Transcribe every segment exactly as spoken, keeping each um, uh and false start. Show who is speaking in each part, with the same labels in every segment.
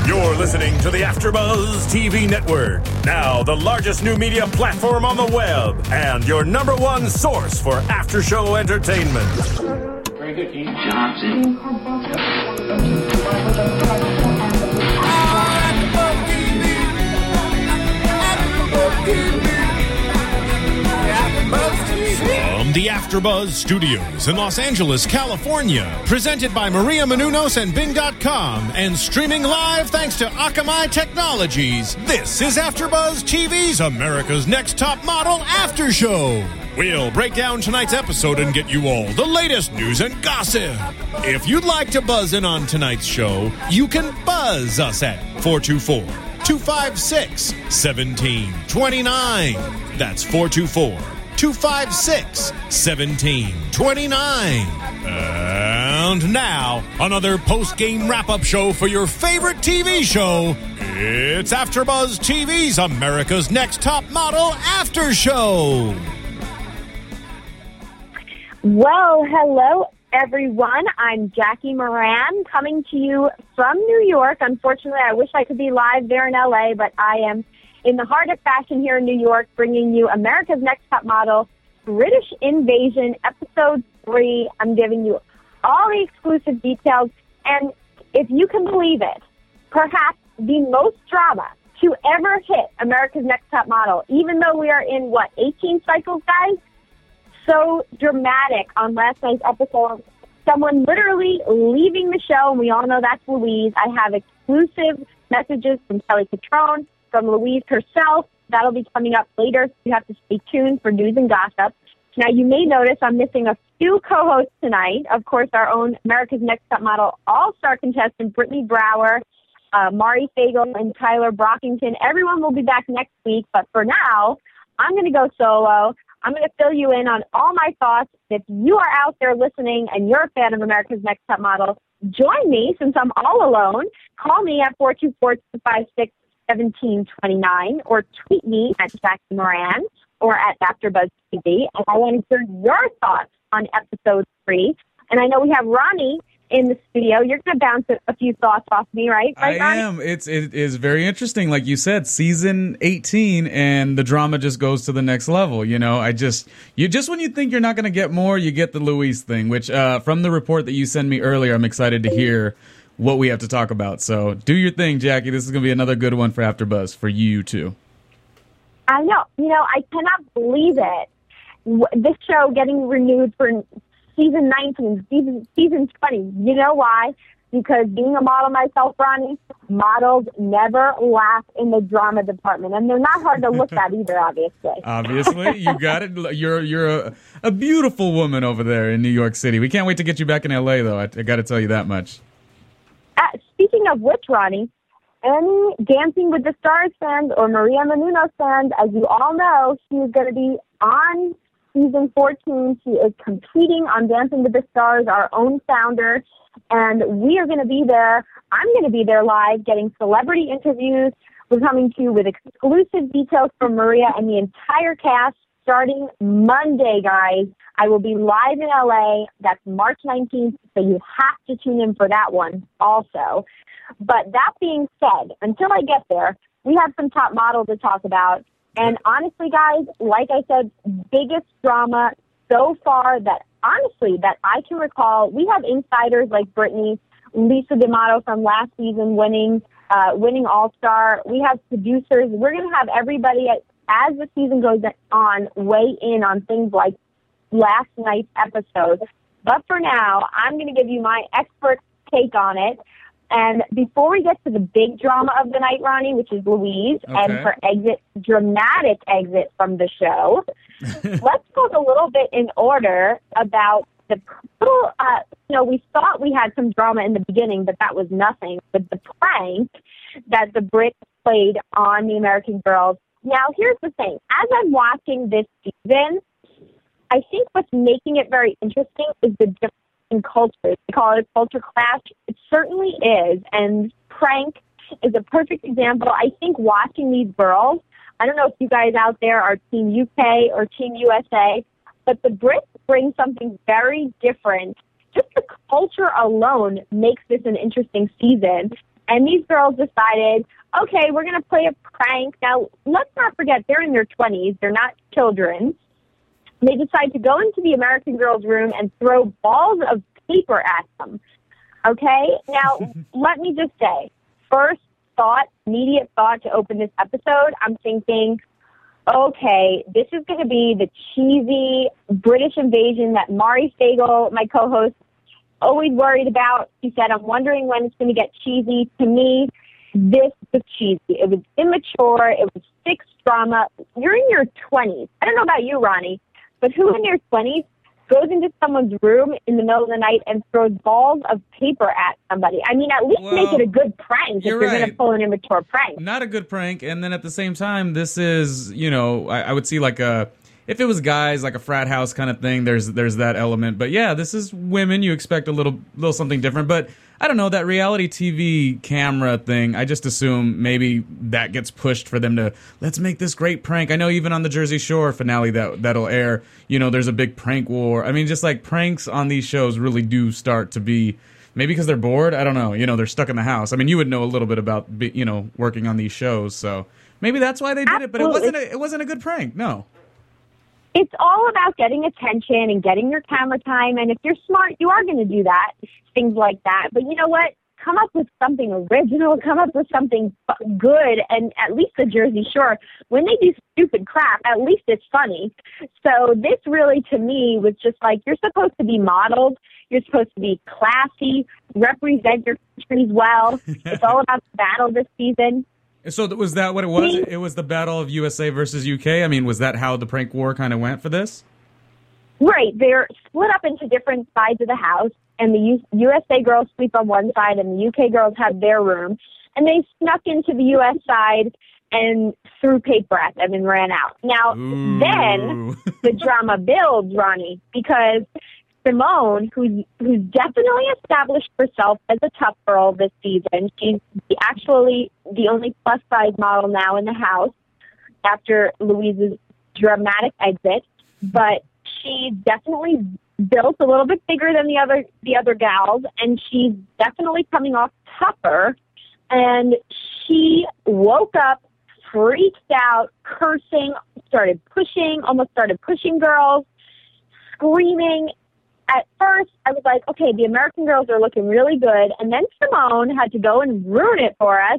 Speaker 1: You're listening to the AfterBuzz T V Network, now the largest new media platform on the web, and your number one source for after-show entertainment.
Speaker 2: Very good, Dean Johnson.
Speaker 3: From the AfterBuzz Studios in Los Angeles, California, presented by Maria Menounos and Bing dot com, and streaming live thanks to Akamai Technologies, this is AfterBuzz T V's America's Next Top Model After Show. We'll break down tonight's episode and get you all the latest news and gossip. If you'd like to buzz in on tonight's show, you can buzz us at four two four, two five six, one seven two nine. That's four two four, two five six, one seven two nine. And now, another post-game wrap-up show for your favorite T V show. It's AfterBuzz T V's America's Next Top Model After Show.
Speaker 4: Well, hello, everyone. I'm Jackie Moran coming to you from New York. Unfortunately, I wish I could be live there in L A, but I am in the heart of fashion here in New York, bringing you America's Next Top Model, British Invasion, Episode three. I'm giving you all the exclusive details, and if you can believe it, perhaps the most drama to ever hit America's Next Top Model, even though we are in, what, eighteen cycles, guys? So dramatic on last night's episode. Someone literally leaving the show, and we all know that's Louise. I have exclusive messages from Kelly Catrone, from Louise herself. That'll be coming up later, so you have to stay tuned for news and gossip. Now, you may notice I'm missing a few co-hosts tonight. Of course, our own America's Next Top Model all-star contestant, Brittany Brower, uh, Mari Fagel, and Tyler Brockington. Everyone will be back next week, but for now, I'm going to go solo. I'm going to fill you in on all my thoughts. If you are out there listening and you're a fan of America's Next Top Model, join me since I'm all alone. Call me at four two four, two five six, one seven two nine or tweet me at Jackie Moran or at AfterBuzz T V. And I want to hear your thoughts on Episode three. And I know we have Ronnie in the studio. You're going to bounce a, a few thoughts off me, right? right
Speaker 5: I
Speaker 4: Ronnie?
Speaker 5: am. It's it is very interesting, like you said, season eighteen, and the drama just goes to the next level. You know, I just you just when you think you're not going to get more, you get the Louise thing. Which uh, from the report that you sent me earlier, I'm excited to hear what we have to talk about. So do your thing, Jackie. This is going to be another good one for AfterBuzz for you too.
Speaker 4: I know. You know, I cannot believe it. This show getting renewed for season nineteen, season, season twenty. You know why? Because being a model myself, Ronnie, models never lack in the drama department. And they're not hard to look at either, obviously.
Speaker 5: Obviously. You got it. You're you're a, a beautiful woman over there in New York City. We can't wait to get you back in L A, though. I, I got to tell you that much.
Speaker 4: Uh, speaking of which, Ronnie, any Dancing with the Stars fans or Maria Menounos fans, as you all know, she is going to be on season fourteen. She is competing on Dancing with the Stars, our own founder, and we are going to be there. I'm going to be there live getting celebrity interviews. We're coming to you with exclusive details from Maria and the entire cast starting Monday, guys. I will be live in L A. That's March nineteenth, so you have to tune in for that one also. But that being said, until I get there, we have some top models to talk about. And honestly, guys, like I said, biggest drama so far that, honestly, that I can recall. We have insiders like Brittany, Lisa D'Amato from last season winning, uh, winning All-Star. We have producers. We're going to have everybody, at, as the season goes on, weigh in on things like last night's episode. But for now, I'm going to give you my expert take on it. And before we get to the big drama of the night, Ronnie, which is Louise okay. and her exit, dramatic exit from the show, let's go a little bit in order about the little, uh, you know, we thought we had some drama in the beginning, but that was nothing. But the prank that the Brits played on the American girls. Now, here's the thing. As I'm watching this season, I think what's making it very interesting is the difference in cultures. They call it a culture clash. It certainly is. And prank is a perfect example. I think watching these girls, I don't know if you guys out there are Team U K or Team U S A, but the Brits bring something very different. Just the culture alone makes this an interesting season. And these girls decided, okay, we're going to play a prank. Now, let's not forget, they're in their twenties. They're not children. They decide to go into the American Girls room and throw balls of paper at them. Okay? Now, let me just say, first thought, immediate thought to open this episode, I'm thinking, okay, this is going to be the cheesy British invasion that Mari Stagel, my co-host, always worried about. She said, I'm wondering when it's going to get cheesy. To me, this was cheesy. It was immature. It was fixed drama. You're in your twenties. I don't know about you, Ronnie, but who in their twenties goes into someone's room in the middle of the night and throws balls of paper at somebody? I mean, at least
Speaker 5: well,
Speaker 4: make it a good prank if you're
Speaker 5: right.
Speaker 4: going to pull an immature prank.
Speaker 5: Not a good prank, and then at the same time, this is, you know, I, I would see like a, if it was guys, like a frat house kind of thing, there's there's that element. But yeah, this is women. You expect a little little something different. But I don't know, that reality T V camera thing, I just assume maybe that gets pushed for them to, let's make this great prank. I know even on the Jersey Shore finale that, that'll air, you know, there's a big prank war. I mean, just like pranks on these shows really do start to be, maybe because they're bored, I don't know, you know, they're stuck in the house. I mean, you would know a little bit about, you know, working on these shows, so maybe that's why they did it, but it wasn't a, it wasn't a good prank, no.
Speaker 4: It's all about getting attention and getting your camera time, and if you're smart, you are going to do that, things like that. But you know what? Come up with something original, come up with something good, and at least the Jersey Shore, when they do stupid crap, at least it's funny. So this really, to me, was just like, you're supposed to be modeled, you're supposed to be classy, represent your countries well. It's all about the battle this season.
Speaker 5: So was that what it was? It was the battle of U S A versus U K? I mean, was that how the prank war kind of went for this?
Speaker 4: Right. They're split up into different sides of the house, and the U- USA girls sleep on one side, and the U K girls have their room. And they snuck into the U S side and threw paper at them and ran out. Now,
Speaker 5: Ooh.
Speaker 4: then the drama builds, Ronnie, because Simone, who's, who's definitely established herself as a tough girl this season, she's actually the only plus-size model now in the house after Louise's dramatic exit, but she's definitely built a little bit bigger than the other the other gals, and she's definitely coming off tougher, and she woke up, freaked out, cursing, started pushing, almost started pushing girls, screaming. At first, I was like, okay, the American girls are looking really good. And then Simone had to go and ruin it for us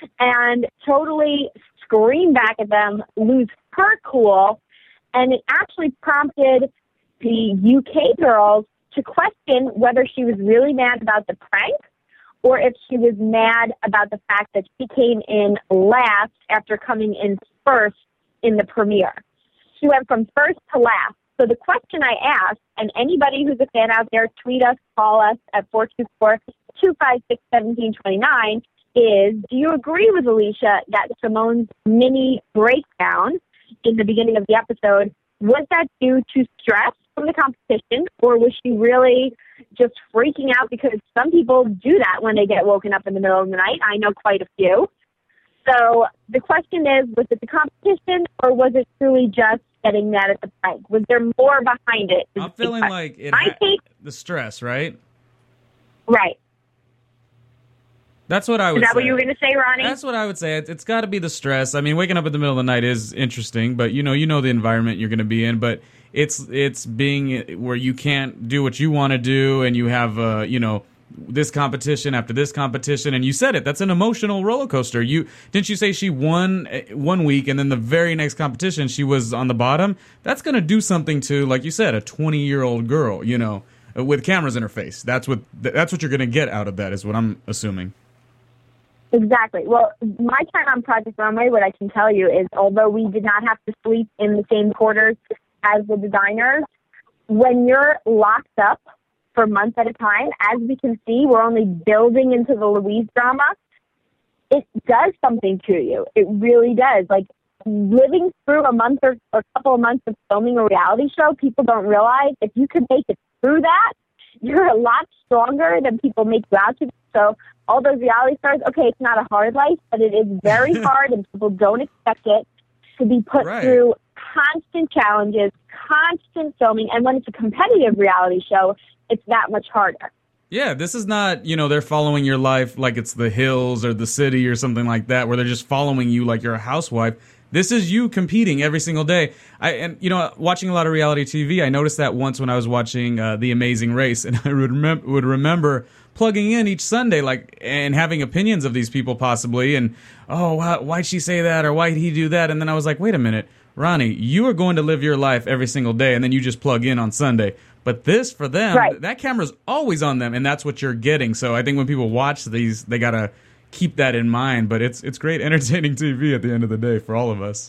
Speaker 4: and totally scream back at them, lose her cool. And it actually prompted the U K girls to question whether she was really mad about the prank or if she was mad about the fact that she came in last after coming in first in the premiere. She went from first to last. So the question I asked, and anybody who's a fan out there, tweet us, call us at four two four, two five six, one seven two nine, is, do you agree with Alicia that Simone's mini breakdown in the beginning of the episode, was that due to stress from the competition, or was she really just freaking out? Because some people do that when they get woken up in the middle of the night. I know quite a few. So the question is, was it the competition, or was it truly just getting mad at the prank? Was there more behind it?
Speaker 5: I'm feeling like it
Speaker 4: ha-
Speaker 5: take, the stress, right?
Speaker 4: Right.
Speaker 5: That's what I would say.
Speaker 4: Is that
Speaker 5: say.
Speaker 4: what you were going to say, Ronnie?
Speaker 5: That's what I would say. It's, it's got to be the stress. I mean, waking up in the middle of the night is interesting, but you know, you know the environment you're going to be in. But it's it's being where you can't do what you want to do, and you have uh, you know, this competition after this competition, and you said it. That's an emotional roller coaster. You didn't you say she won one week, and then the very next competition she was on the bottom? That's going to do something to, like you said, a twenty-year-old girl. You know, with cameras in her face. That's what that's what you're going to get out of that, is what I'm assuming.
Speaker 4: Exactly. Well, my time on Project Runway, what I can tell you is, although we did not have to sleep in the same quarters as the designers, when you're locked up for months at a time, as we can see, we're only building into the Louise drama, it does something to you. It really does. Like, living through a month or a couple of months of filming a reality show, people don't realize if you can make it through that, you're a lot stronger than people make you out to be. So all those reality stars, okay, it's not a hard life, but it is very hard, and people don't expect it to be put
Speaker 5: right.
Speaker 4: through constant challenges, constant filming, and when it's a competitive reality show, it's that much harder.
Speaker 5: Yeah, this is not, you know, they're following your life like it's The Hills or The City or something like that, where they're just following you like you're a housewife. This is you competing every single day. I and you know, watching a lot of reality T V, I noticed that once when I was watching uh, The Amazing Race, and I would, remem- would remember plugging in each Sunday, like, and having opinions of these people possibly, and oh, why, why'd she say that or why'd he do that? And then I was like, wait a minute, Ronnie, you are going to live your life every single day, and then you just plug in on Sunday. But this, for them,
Speaker 4: right.
Speaker 5: that camera's always on them, and that's what you're getting. So I think when people watch these, they gotta keep that in mind. But it's it's great entertaining T V at the end of the day for all of us.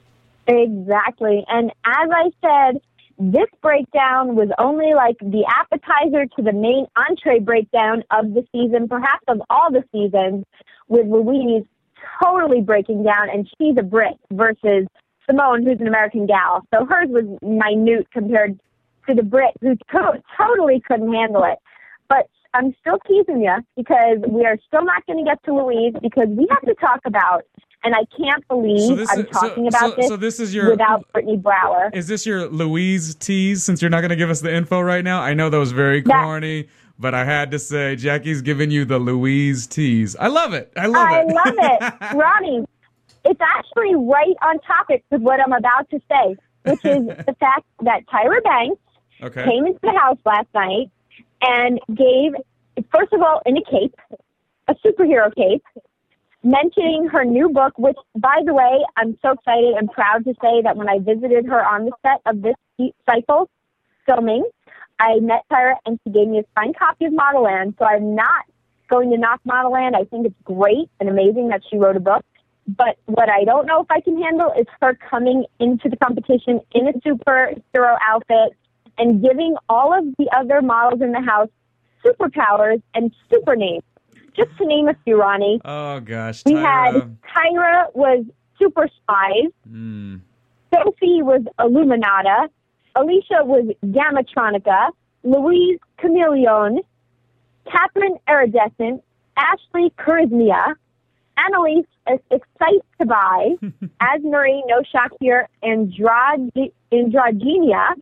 Speaker 4: Exactly. And as I said, this breakdown was only like the appetizer to the main entree breakdown of the season, perhaps of all the seasons, with Louise totally breaking down, and she's a Brit versus Simone, who's an American gal. So hers was minute compared to the Brit, who to- totally couldn't handle it. But I'm still teasing you because we are still not going to get to Louise because we have to talk about, and I can't believe
Speaker 5: So this
Speaker 4: I'm
Speaker 5: is-
Speaker 4: talking
Speaker 5: so-
Speaker 4: about
Speaker 5: so-
Speaker 4: this,
Speaker 5: so this is your-
Speaker 4: without Brittany Brower.
Speaker 5: Is this your Louise tease, since you're not going to give us the info right now? I know that was very
Speaker 4: That-
Speaker 5: corny, but I had to say, Jackie's giving you the Louise tease. I love it. I love
Speaker 4: I
Speaker 5: it.
Speaker 4: love it. Ronnie, it's actually right on topic with what I'm about to say, which is the fact that Tyra Banks
Speaker 5: Okay.
Speaker 4: came into the house last night and gave, first of all, in a cape, a superhero cape, mentioning her new book, which, by the way, I'm so excited and proud to say that when I visited her on the set of this cycle filming, I met Tyra and she gave me a signed copy of Model Land, so I'm not going to knock Model Land. I think it's great and amazing that she wrote a book. But what I don't know if I can handle is her coming into the competition in a superhero outfit and giving all of the other models in the house superpowers and super names. Just to name a few, Ronnie.
Speaker 5: Oh, gosh.
Speaker 4: We
Speaker 5: Tyra.
Speaker 4: had Tyra was Super Spies.
Speaker 5: Mm.
Speaker 4: Sophie was Illuminata. Alicia was Gamatronica. Louise Chameleon. Catherine Iridescent. Ashley Charismia. Annalise Excites to Buy. Asmarie, no shock here, Androg- Androgenia.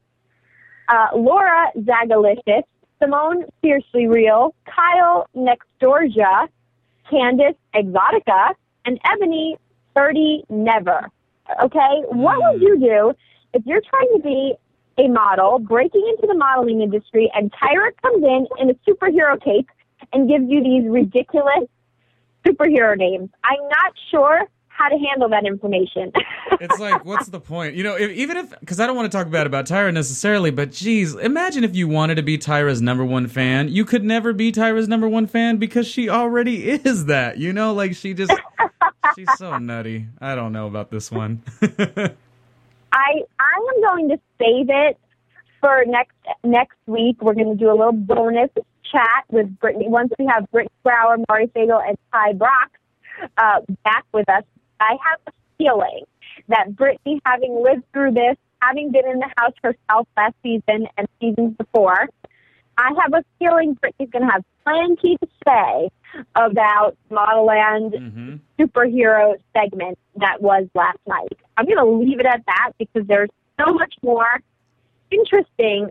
Speaker 4: Uh, Laura Zagalicious, Simone Fiercely Real, Kyle Nextorja, Candace Exotica, and Ebony thirty Never. Okay? Mm. What would you do if you're trying to be a model, breaking into the modeling industry, and Tyra comes in in a superhero cape and gives you these ridiculous superhero names? I'm not sure how to handle that information.
Speaker 5: It's like, what's the point? You know, if, even if, because I don't want to talk bad about Tyra necessarily, but geez, imagine if you wanted to be Tyra's number one fan. You could never be Tyra's number one fan because she already is that, you know, like she just, she's so nutty. I don't know about this one.
Speaker 4: I I am going to save it for next next week. We're going to do a little bonus chat with Brittany. Once we have Brittany Brower, Maury Fagel, and Ty Brock uh, back with us, I have a feeling that Brittany, having lived through this, having been in the house herself last season and seasons before, I have a feeling Brittany's going to have plenty to say about Model Land mm-hmm. superhero segment that was last night. I'm going to leave it at that because there's so much more interesting,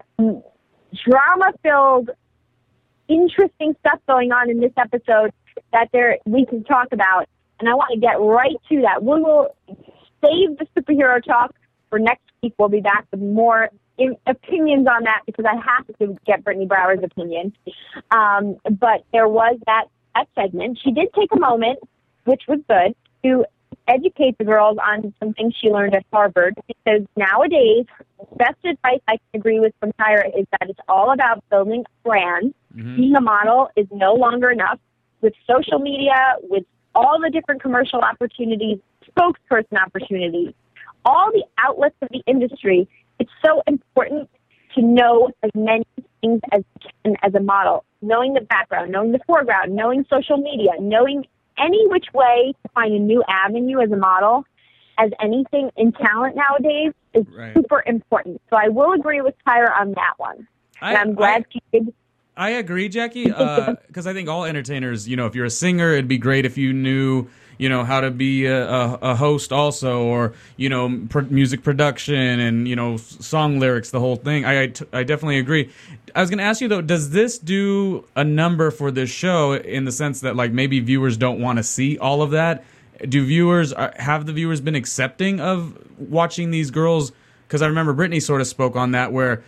Speaker 4: drama-filled, interesting stuff going on in this episode that there we can talk about. And I want to get right to that. We will save the superhero talk for next week. We'll be back with more in, opinions on that because I have to get Brittany Brower's opinion. Um, but there was that, that segment. She did take a moment, which was good, to educate the girls on some things she learned at Harvard, because nowadays, best advice I can agree with from Tyra is that it's all about building a brand. Mm-hmm. Being a model is no longer enough. With social media, with all the different commercial opportunities, spokesperson opportunities, all the outlets of the industry, it's so important to know as many things as you can as a model, knowing the background, knowing the foreground, knowing social media, knowing any which way to find a new avenue as a model, as anything in talent nowadays, is right. super important. So I will agree with Tyra on that one. I, and I'm glad I, she did
Speaker 5: I agree, Jackie, because uh, I think all entertainers, you know, if you're a singer, it'd be great if you knew, you know, how to be a, a, a host also, or, you know, pr- music production and, you know, song lyrics, the whole thing. I, I, t- I definitely agree. I was going to ask you, though, does this do a number for this show in the sense that, like, maybe viewers don't want to see all of that? Do viewers, have the viewers been accepting of watching these girls? Because I remember Brittany sort of spoke on that, where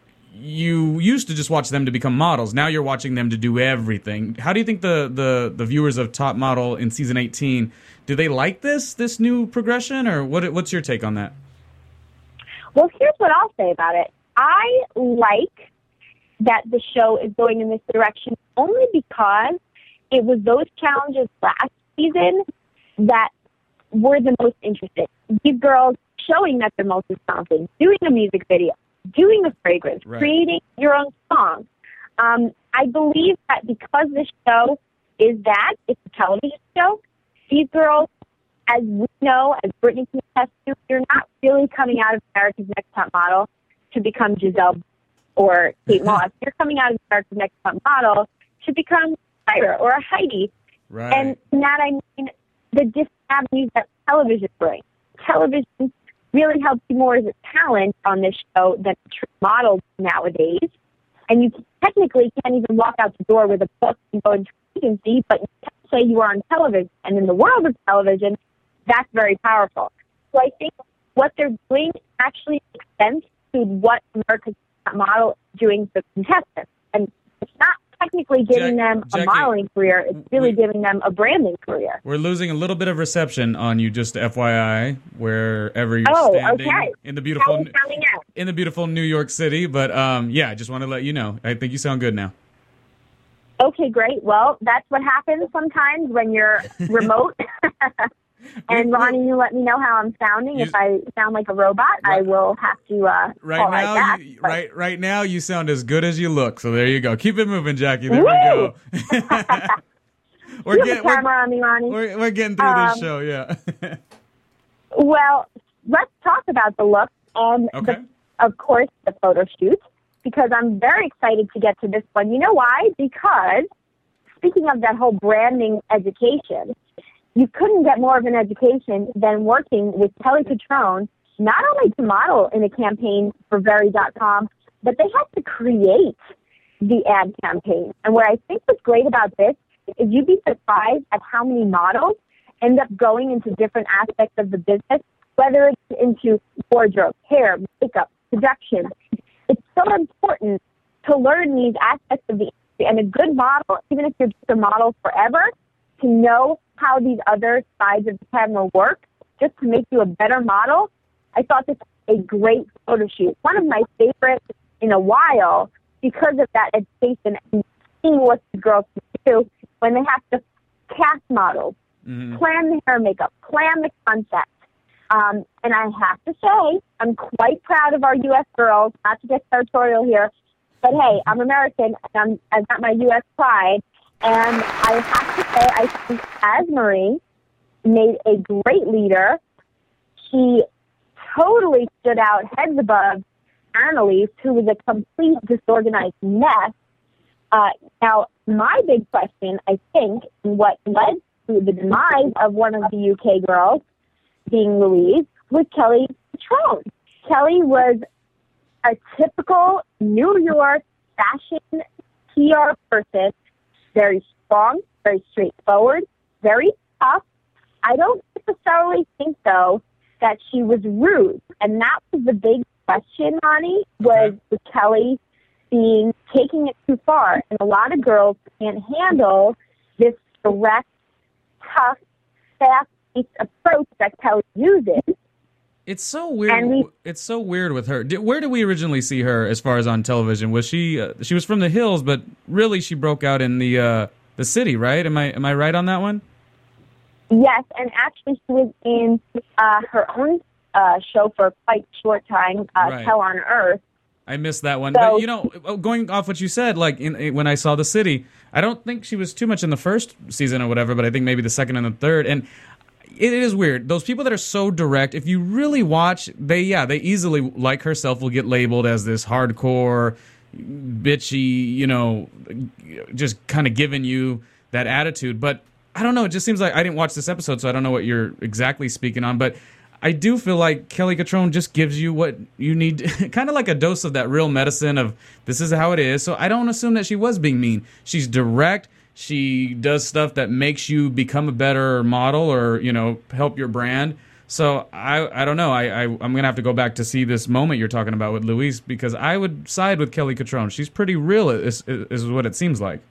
Speaker 5: you used to just watch them to become models. Now you're watching them to do everything. How do you think the, the, the viewers of Top Model in season eighteen, do they like this this new progression, or what? What's your take on that?
Speaker 4: Well, here's what I'll say about it. I like that the show is going in this direction only because it was those challenges last season that were the most interesting. These girls showing that they're multi-talented, doing a music video, doing a fragrance, right, creating your own song. Um, I believe that because this show is that, it's a television show, these girls, as we know, as Brittany can attest to, you're not really coming out of America's Next Top Model to become Giselle or Kate Moss. You're coming out of America's Next Top Model to become Tyra or a Heidi.
Speaker 5: Right.
Speaker 4: And in that I mean the different avenues that television brings. Television really helps you more as a talent on this show than true models nowadays. And you technically can't even walk out the door with a book and go into an agency, but you can't say you are on television. And in the world of television, that's very powerful. So I think what they're doing actually makes sense to what America's Top Model is doing for contestants. And it's not technically giving
Speaker 5: Jack,
Speaker 4: them a
Speaker 5: Jackie,
Speaker 4: modeling career. It's really
Speaker 5: we,
Speaker 4: giving them a branding career.
Speaker 5: We're losing a little bit of reception on you, just F Y I, wherever you're
Speaker 4: oh,
Speaker 5: standing
Speaker 4: okay.
Speaker 5: in the beautiful
Speaker 4: How are you sounding out?
Speaker 5: in the beautiful New York City. But um, yeah, I just want to let you know. I think you sound good now.
Speaker 4: Okay, great. Well, that's what happens sometimes when you're remote. And Ronnie, you let me know how I'm sounding.
Speaker 5: You,
Speaker 4: if I sound like a robot,
Speaker 5: right,
Speaker 4: I will have to uh,
Speaker 5: right
Speaker 4: call
Speaker 5: now.
Speaker 4: right back.
Speaker 5: You,
Speaker 4: but,
Speaker 5: right, right now, you sound as good as you look. So there you go. Keep it moving, Jackie. There
Speaker 4: Woo!
Speaker 5: we go. we're,
Speaker 4: you
Speaker 5: get,
Speaker 4: have a camera on me, Ronnie.
Speaker 5: We're, we're getting through
Speaker 4: um,
Speaker 5: this show, yeah.
Speaker 4: Well, let's talk about the look and,
Speaker 5: okay.
Speaker 4: the, of course, the photo shoot, because I'm very excited to get to this one. You know why? Because speaking of that whole branding education, you couldn't get more of an education than working with Kelly Cutrone, not only to model in a campaign for Very dot com, but they had to create the ad campaign. And what I think was great about this is you'd be surprised at how many models end up going into different aspects of the business, whether it's into wardrobe, hair, makeup, production. It's so important to learn these aspects of the industry. And a good model, even if you're just a model forever, to know how these other sides of the camera work, just to make you a better model. I thought this was a great photo shoot. One of my favorites in a while because of that education and seeing what the girls can do when they have to cast models, mm-hmm. plan the hair and makeup, plan the concept. Um, and I have to say, I'm quite proud of our U S girls, not to get territorial here, but hey, I'm American, and I'm, I've got my U S pride. And I have to say, I think as Marie made a great leader, she totally stood out heads above Annalise, who was a complete disorganized mess. Uh, now, my big question, I think, and what led to the demise of one of the U K girls, being Louise, was Kelly Cutrone. Kelly was a typical New York fashion P R person, very strong, very straightforward, very tough. I don't necessarily think, though, that she was rude. And that was the big question, Ronnie, was okay. with Kelly being taking it too far. And a lot of girls can't handle this direct, tough, fast-paced approach that Kelly uses.
Speaker 5: It's so weird. We, it's so weird with her. Did, where did we originally see her as far as on television? Was she uh, she was from the hills, but really she broke out in the uh, the city, right? Am I am I right on that one?
Speaker 4: Yes, and actually she was in uh, her own uh, show for quite a short time, uh,
Speaker 5: right.
Speaker 4: Hell on Earth.
Speaker 5: I missed that one.
Speaker 4: So,
Speaker 5: but, you know, going off what you said, like in, in, when I saw The City, I don't think she was too much in the first season or whatever, but I think maybe the second and the third. And it is weird. Those people that are so direct, if you really watch, they, yeah, they easily, like herself, will get labeled as this hardcore, bitchy, you know, just kind of giving you that attitude. But I don't know. It just seems like I didn't watch this episode, so I don't know what you're exactly speaking on. But I do feel like Kelly Cutrone just gives you what you need, kind of like a dose of that real medicine of this is how it is. So I don't assume that she was being mean. She's direct. She does stuff that makes you become a better model or, you know, help your brand. So I I don't know. I, I, I'm going to have to go back to see this moment you're talking about with Louise because I would side with Kelly Cutrone. She's pretty real is, is, is what it seems like.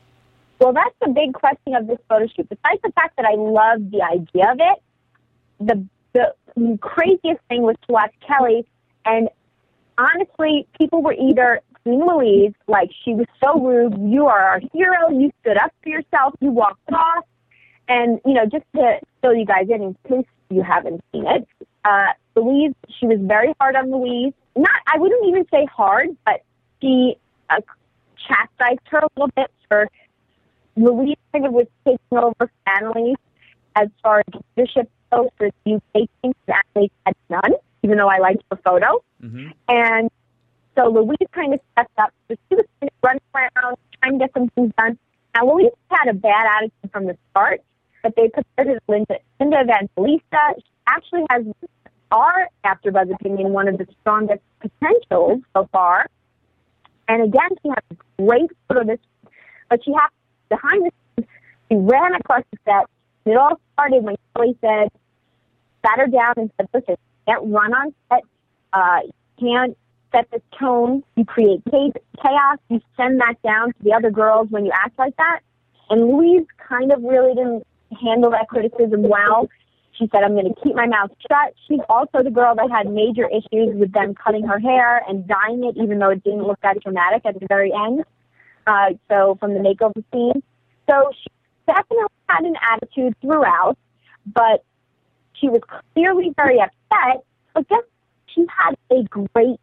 Speaker 4: Well, that's the big question of this photo shoot. Besides the fact that I love the idea of it, the the craziest thing was to watch Kelly, and honestly, people were either seeing Louise, like she was so rude, you are our hero, you stood up for yourself, you walked off, and, you know, just to fill you guys in, in case you haven't seen it, uh, Louise, she was very hard on Louise. Not, I wouldn't even say hard, but she uh, chastised her a little bit for Louise kind of was taking over families as far as leadership goes for the U K team that they had none, even though I liked her photo. Mm-hmm. And so Louise kind of stepped up. So she was kind of running around, trying to get some things done. Now, Louise had a bad attitude from the start, but they compared her to Linda, Linda Evangelista. She actually has, our AfterBuzz opinion, one of the strongest potentials so far. And again, she has a great photo this, but she has behind the scenes, she ran across the set. It all started when Kelly said, sat her down and said, listen, you can't run on set. Uh, you can't set the tone. You create chaos. You send that down to the other girls when you act like that. And Louise kind of really didn't handle that criticism well. She said, I'm going to keep my mouth shut. She's also the girl that had major issues with them cutting her hair and dyeing it, even though it didn't look that dramatic at the very end. Uh, so from the makeover scene. So she definitely had an attitude throughout, but she was clearly very upset. But guess she had a great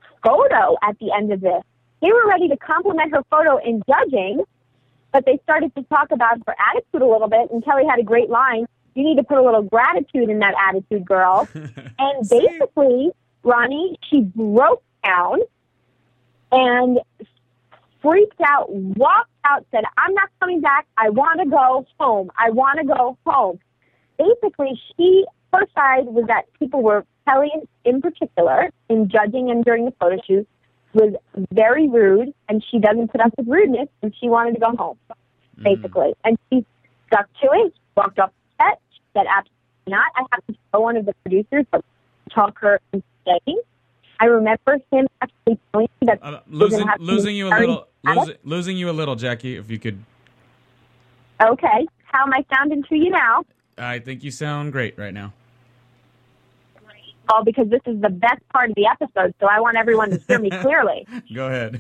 Speaker 4: photo at the end of this. They were ready to compliment her photo in judging, but they started to talk about her attitude a little bit, and Kelly had a great line. You need to put a little gratitude in that attitude, girl. And basically, Ronnie, she broke down and freaked out, walked out, said, I'm not coming back. I want to go home. I want to go home. Basically, she, her side was that people were, Kelly in particular, in judging and during the photo shoot, was very rude, and she doesn't put up with rudeness, and she wanted to go home, basically. Mm. And she stuck to it, walked off the set, she said, absolutely not. I have to tell one of the producers to talk her into staying. I remember him actually telling me that
Speaker 5: uh, losing, losing you a little, losing, losing you a little, Jackie. If you could.
Speaker 4: Okay, how am I sounding to you now?
Speaker 5: I think you sound great right now.
Speaker 4: All because this is the best part of the episode, so I want everyone to hear me clearly.
Speaker 5: Go ahead.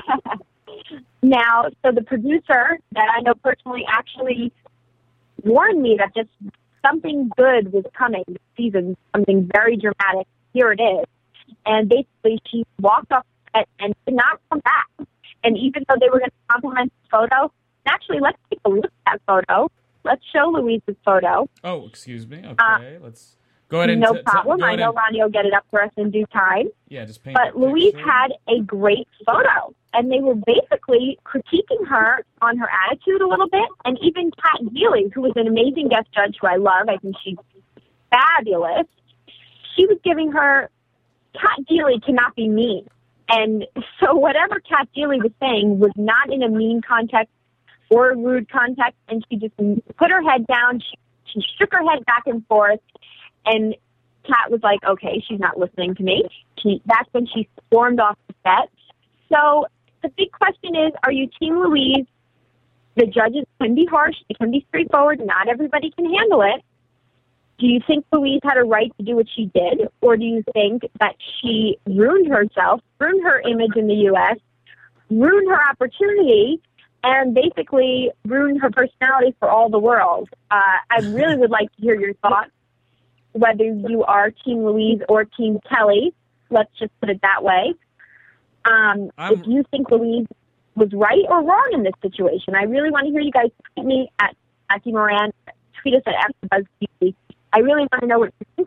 Speaker 4: Now, so the producer that I know personally actually warned me that just something good was coming this season, something very dramatic. Here it is. And basically, she walked off the set and did not come back. And even though they were going to compliment the photo, actually, let's take a look at that photo. Let's show Louise's photo.
Speaker 5: Oh, excuse me. Okay, uh, let's go ahead and
Speaker 4: no
Speaker 5: t-
Speaker 4: problem.
Speaker 5: T-
Speaker 4: I know and... Ronnie will get it up for us in due time.
Speaker 5: Yeah, just paint.
Speaker 4: But Louise had a great photo, and they were basically critiquing her on her attitude a little bit, and even Kat Deely, who was an amazing guest judge, who I love. I think she's fabulous. She was giving her. Kat Deely cannot be mean. And so whatever Kat Deely was saying was not in a mean context or a rude context, and she just put her head down, she, she shook her head back and forth, and Kat was like, okay, she's not listening to me. She, that's when she stormed off the set. So the big question is, are you Team Louise? The judges can be harsh, they can be straightforward, not everybody can handle it. Do you think Louise had a right to do what she did, or do you think that she ruined herself, ruined her image in the U S, ruined her opportunity, and basically ruined her personality for all the world? Uh, I really would like to hear your thoughts, whether you are Team Louise or Team Kelly. Let's just put it that way. Um, if you think Louise was right or wrong in this situation, I really want to hear you guys tweet me at Jackie Moran, tweet us at AfterBuzzTV. I really want to know what you think on this.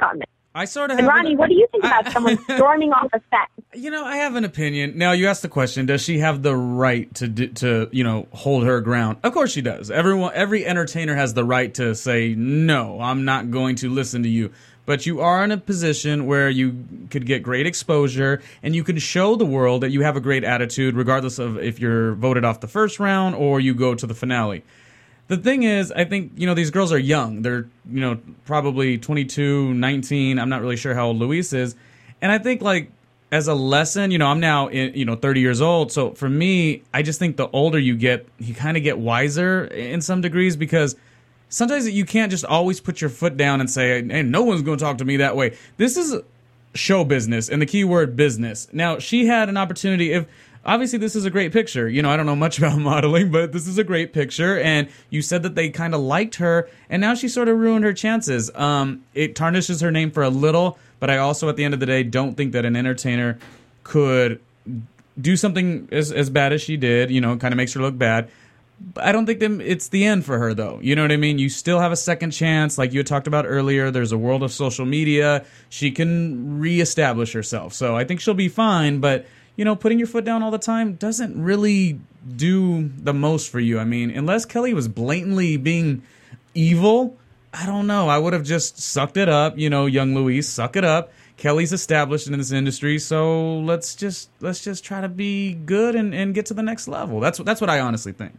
Speaker 5: I sort of
Speaker 4: And
Speaker 5: have
Speaker 4: Ronnie,
Speaker 5: an,
Speaker 4: what do you think about
Speaker 5: I,
Speaker 4: someone storming off a set?
Speaker 5: You know, I have an opinion. Now, you asked the question, does she have the right to, do, to you know, hold her ground? Of course she does. Everyone, every entertainer has the right to say, no, I'm not going to listen to you. But you are in a position where you could get great exposure and you can show the world that you have a great attitude, regardless of if you're voted off the first round or you go to the finale. The thing is, I think, you know, these girls are young. They're, you know, probably twenty-two, nineteen. I'm not really sure how old Luis is. And I think, like, as a lesson, you know, I'm now, in, you know, thirty years old. So for me, I just think the older you get, you kind of get wiser in some degrees, because sometimes you can't just always put your foot down and say, hey, no one's going to talk to me that way. This is show business, and the key word business. Now, she had an opportunity. If obviously this is a great picture. You know, I don't know much about modeling, but this is a great picture. And you said that they kind of liked her, and now she sort of ruined her chances. Um, it tarnishes her name for a little, but I also, at the end of the day, don't think that an entertainer could do something as, as bad as she did, you know, kind of makes her look bad. I don't think them, it's the end for her, though. You know what I mean? You still have a second chance. Like you had talked about earlier, there's a world of social media. She can reestablish herself. So I think she'll be fine, but, you know, putting your foot down all the time doesn't really do the most for you. I mean, unless Kelly was blatantly being evil, I don't know. I would have just sucked it up. You know, young Luis, suck it up. Kelly's established in this industry, so let's just let's just try to be good and, and get to the next level. That's that's what I honestly think.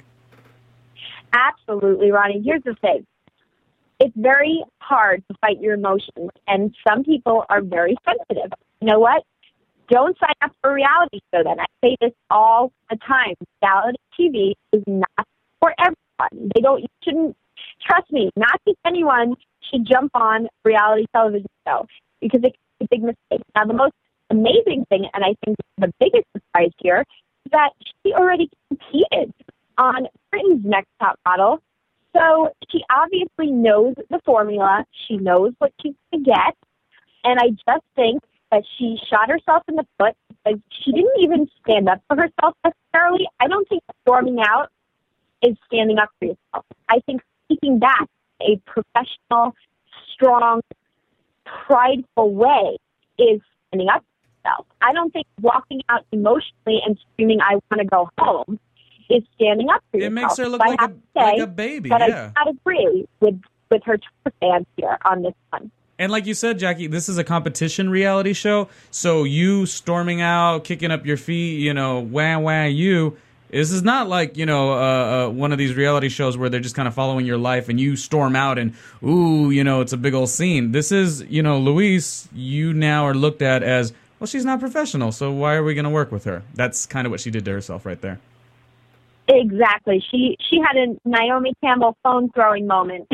Speaker 4: Absolutely, Ronnie. Here's the thing. It's very hard to fight your emotions, and some people are very sensitive. You know what? Don't sign up for a reality show then. I say this all the time. Reality T V is not for everyone. They don't, you shouldn't, trust me, not just anyone should jump on a reality television show, because it's a big mistake. Now, the most amazing thing, and I think the biggest surprise here, is that she already competed on Britain's Next Top Model. So she obviously knows the formula. She knows what she's going to get. And I just think that she shot herself in the foot because she didn't even stand up for herself necessarily. I don't think storming out is standing up for yourself. I think speaking back a professional, strong, prideful way is standing up for yourself. I don't think walking out emotionally and screaming, I want to go home, is standing up for
Speaker 5: it
Speaker 4: yourself.
Speaker 5: It makes her look
Speaker 4: so
Speaker 5: like, a, like a baby,
Speaker 4: but
Speaker 5: yeah.
Speaker 4: I not agree with, with her Twitter fans here on this one.
Speaker 5: And like you said, Jackie, this is a competition reality show, so you storming out, kicking up your feet, you know, wah, wah, you. This is not like, you know, uh, uh, one of these reality shows where they're just kind of following your life and you storm out and, ooh, you know, it's a big old scene. This is, you know, Luis, you now are looked at as, well, she's not professional, so why are we going to work with her? That's kind of what she did to herself right there.
Speaker 4: Exactly. She she had a Naomi Campbell phone throwing moment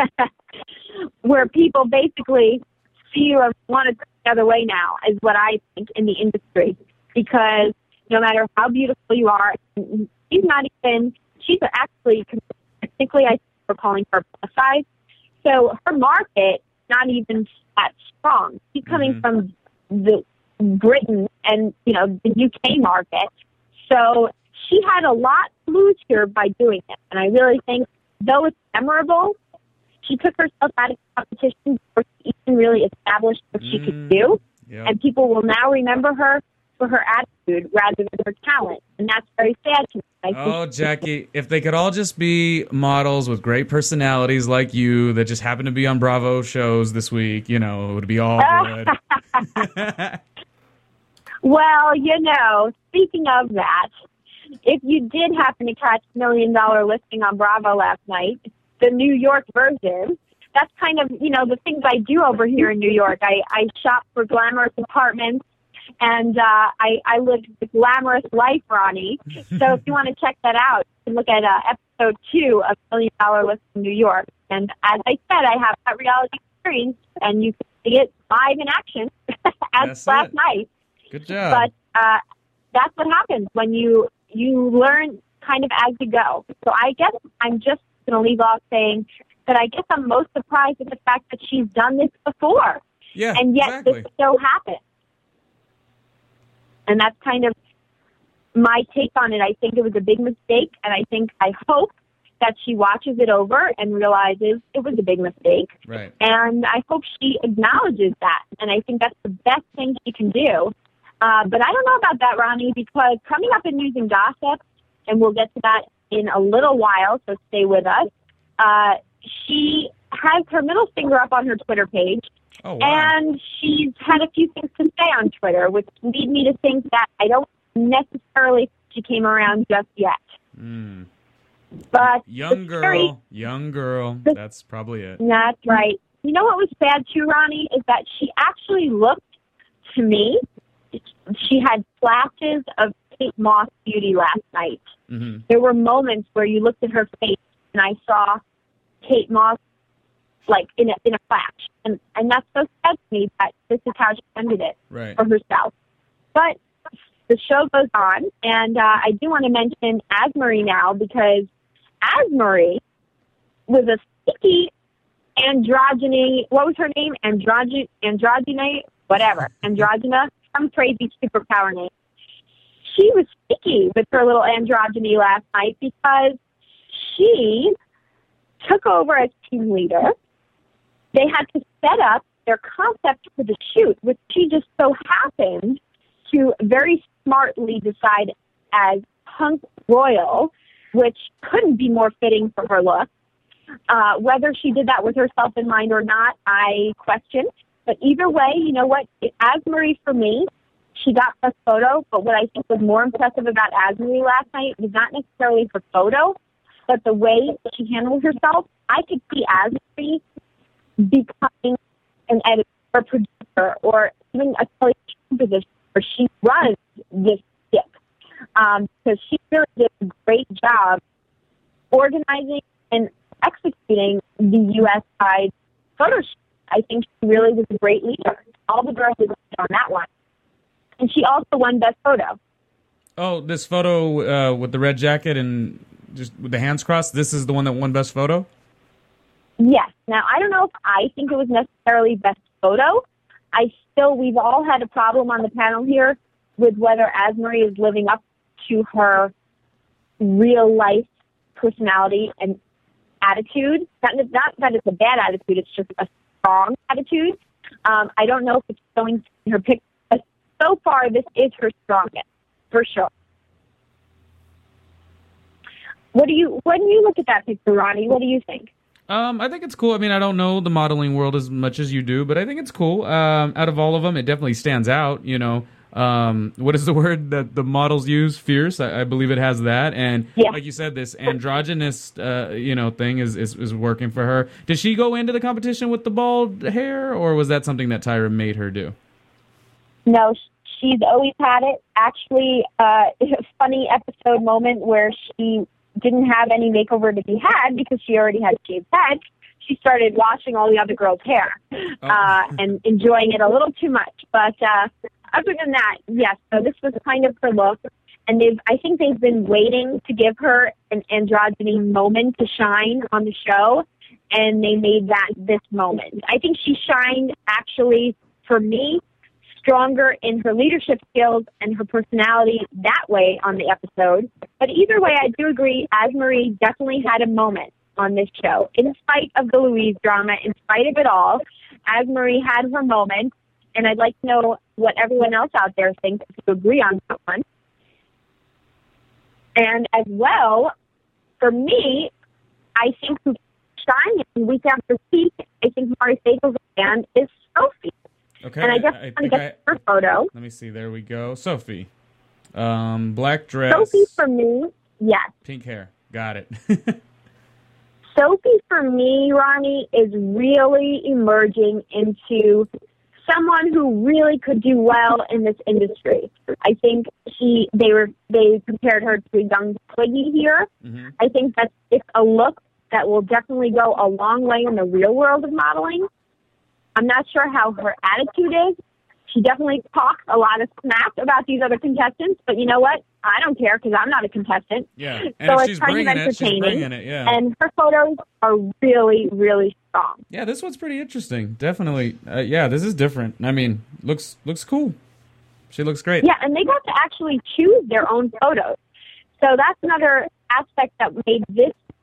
Speaker 4: where people basically see you and want to go the other way now, is what I think in the industry. Because no matter how beautiful you are, she's not even, she's actually, technically, I think we're calling her plus size. So her market, not even that strong. She's coming mm-hmm. from the Britain and, you know, the U K market. So she had a lot to lose here by doing it. And I really think, though it's memorable, she took herself out of competition before she even really established what mm, she could do. Yep. And people will now remember her for her attitude rather than her talent. And that's very sad to me. I
Speaker 5: oh, Jackie, if they could all just be models with great personalities like you that just happen to be on Bravo shows this week, you know, it would be all good.
Speaker 4: Well, you know, speaking of that, if you did happen to catch Million Dollar Listing on Bravo last night, the New York version, that's kind of, you know, the things I do over here in New York. I, I shop for glamorous apartments, and uh, I, I live the glamorous life, Ronnie. So if you want to check that out, you can look at uh, episode two of Million Dollar Listing New York. And as I said, I have that reality experience, and you can see it live in action as last it. night.
Speaker 5: Good job.
Speaker 4: But uh, that's what happens when you you learn kind of as you go. So I guess I'm just going to leave off saying that I guess I'm most surprised at the fact that she's done this before.
Speaker 5: Yeah,
Speaker 4: and yet
Speaker 5: exactly.
Speaker 4: this still happened. And that's kind of my take on it. I think it was a big mistake, and I think, I hope that she watches it over and realizes it was a big mistake.
Speaker 5: Right.
Speaker 4: And I hope she acknowledges that. And I think that's the best thing she can do. Uh, but I don't know about that, Ronnie, because coming up in news and gossip, and we'll get to that in a little while, so stay with us, uh, she has her middle finger up on her Twitter page.
Speaker 5: Oh, wow.
Speaker 4: And she's had a few things to say on Twitter, which lead me to think that I don't necessarily think she came around just yet.
Speaker 5: Mm.
Speaker 4: But
Speaker 5: young
Speaker 4: girl, very,
Speaker 5: young girl, that's probably it.
Speaker 4: That's right. You know what was sad too, Ronnie, is that she actually looked, to me, she had flashes of Kate Moss beauty last night.
Speaker 5: Mm-hmm.
Speaker 4: There were moments where you looked at her face and I saw Kate Moss like in a, in a flash. And, and that's so sad to me that this is how she ended it
Speaker 5: right.
Speaker 4: for herself. But the show goes on, and uh, I do want to mention Asmarie now, because Asmarie was a sticky androgyny, what was her name? Androgy, androgyny, whatever, androgyna, some crazy superpower name. She was sticky with her little androgyny last night because she took over as team leader. They had to set up their concept for the shoot, which she just so happened to very smartly decide as punk royal, which couldn't be more fitting for her look. Uh, whether she did that with herself in mind or not, I question. But either way, you know what? Asmarie, for me, she got best photo, but what I think was more impressive about Asmarie last night was not necessarily her photo, but the way she handled herself. I could see Asmarie becoming an editor or producer or even a television position where she runs this ship, um, because she really did a great job organizing and executing the U S side photo shoot. I think she really was a great leader. All the girls did on that one. And she also won Best Photo.
Speaker 5: Oh, this photo uh, with the red jacket and just with the hands crossed, this is the one that won Best Photo?
Speaker 4: Yes. Now, I don't know if I think it was necessarily Best Photo. I still, we've all had a problem on the panel here with whether Asmarie is living up to her real life personality and attitude. Not, not that it's a bad attitude, it's just a strong attitude. Um, I don't know if it's showing in her picture. But so far, this is her strongest, for sure. What do you, when you look at that picture, Ronnie, what do you think?
Speaker 5: Um, I think it's cool. I mean, I don't know the modeling world as much as you do, but I think it's cool. Um, out of all of them, it definitely stands out, you know. Um, what is the word that the models use? Fierce. I, I believe it has that. And
Speaker 4: yeah.
Speaker 5: like you said, this androgynous, uh, you know, thing is, is, is working for her. Did she go into the competition with the bald hair, or was that something that Tyra made her do?
Speaker 4: No, she's always had it. Actually, uh, a funny episode moment where she didn't have any makeover to be had because she already had shaved head. She started washing all the other girls' hair
Speaker 5: oh.
Speaker 4: uh, and enjoying it a little too much. But uh, other than that, yes. So this was kind of her look, and they've. I think they've been waiting to give her an androgyny moment to shine on the show, and they made that this moment. I think she shined actually for me stronger in her leadership skills and her personality that way on the episode. But either way, I do agree, Asmarie definitely had a moment on this show. In spite of the Louise drama, in spite of it all, Asmarie had her moment, and I'd like to know what everyone else out there thinks, if you agree on that one. And as well, for me, I think who's shining week after week, I think Mari Sagel's band is Sophie.
Speaker 5: Okay,
Speaker 4: and I just
Speaker 5: I, I
Speaker 4: want to get
Speaker 5: I,
Speaker 4: her photo.
Speaker 5: Let me see. There we go. Sophie. Um, black dress.
Speaker 4: Sophie for me, yes.
Speaker 5: Pink hair. Got it.
Speaker 4: Sophie for me, Ronnie, is really emerging into someone who really could do well in this industry. I think she, they were, they compared her to a young Twiggy here.
Speaker 5: Mm-hmm.
Speaker 4: I think that's it's a look that will definitely go a long way in the real world of modeling. I'm not sure how her attitude is. She definitely talks a lot of smack about these other contestants, but you know what? I don't care because I'm not a contestant.
Speaker 5: Yeah, and
Speaker 4: so
Speaker 5: if
Speaker 4: it's
Speaker 5: she's
Speaker 4: kind of
Speaker 5: bringing it, she's
Speaker 4: entertaining.
Speaker 5: bringing it, yeah.
Speaker 4: And her photos are really, really strong.
Speaker 5: Yeah, this one's pretty interesting. Definitely. Uh, yeah, this is different. I mean, looks looks cool. She looks great.
Speaker 4: Yeah, and they got to actually choose their own photos. So that's another aspect that made this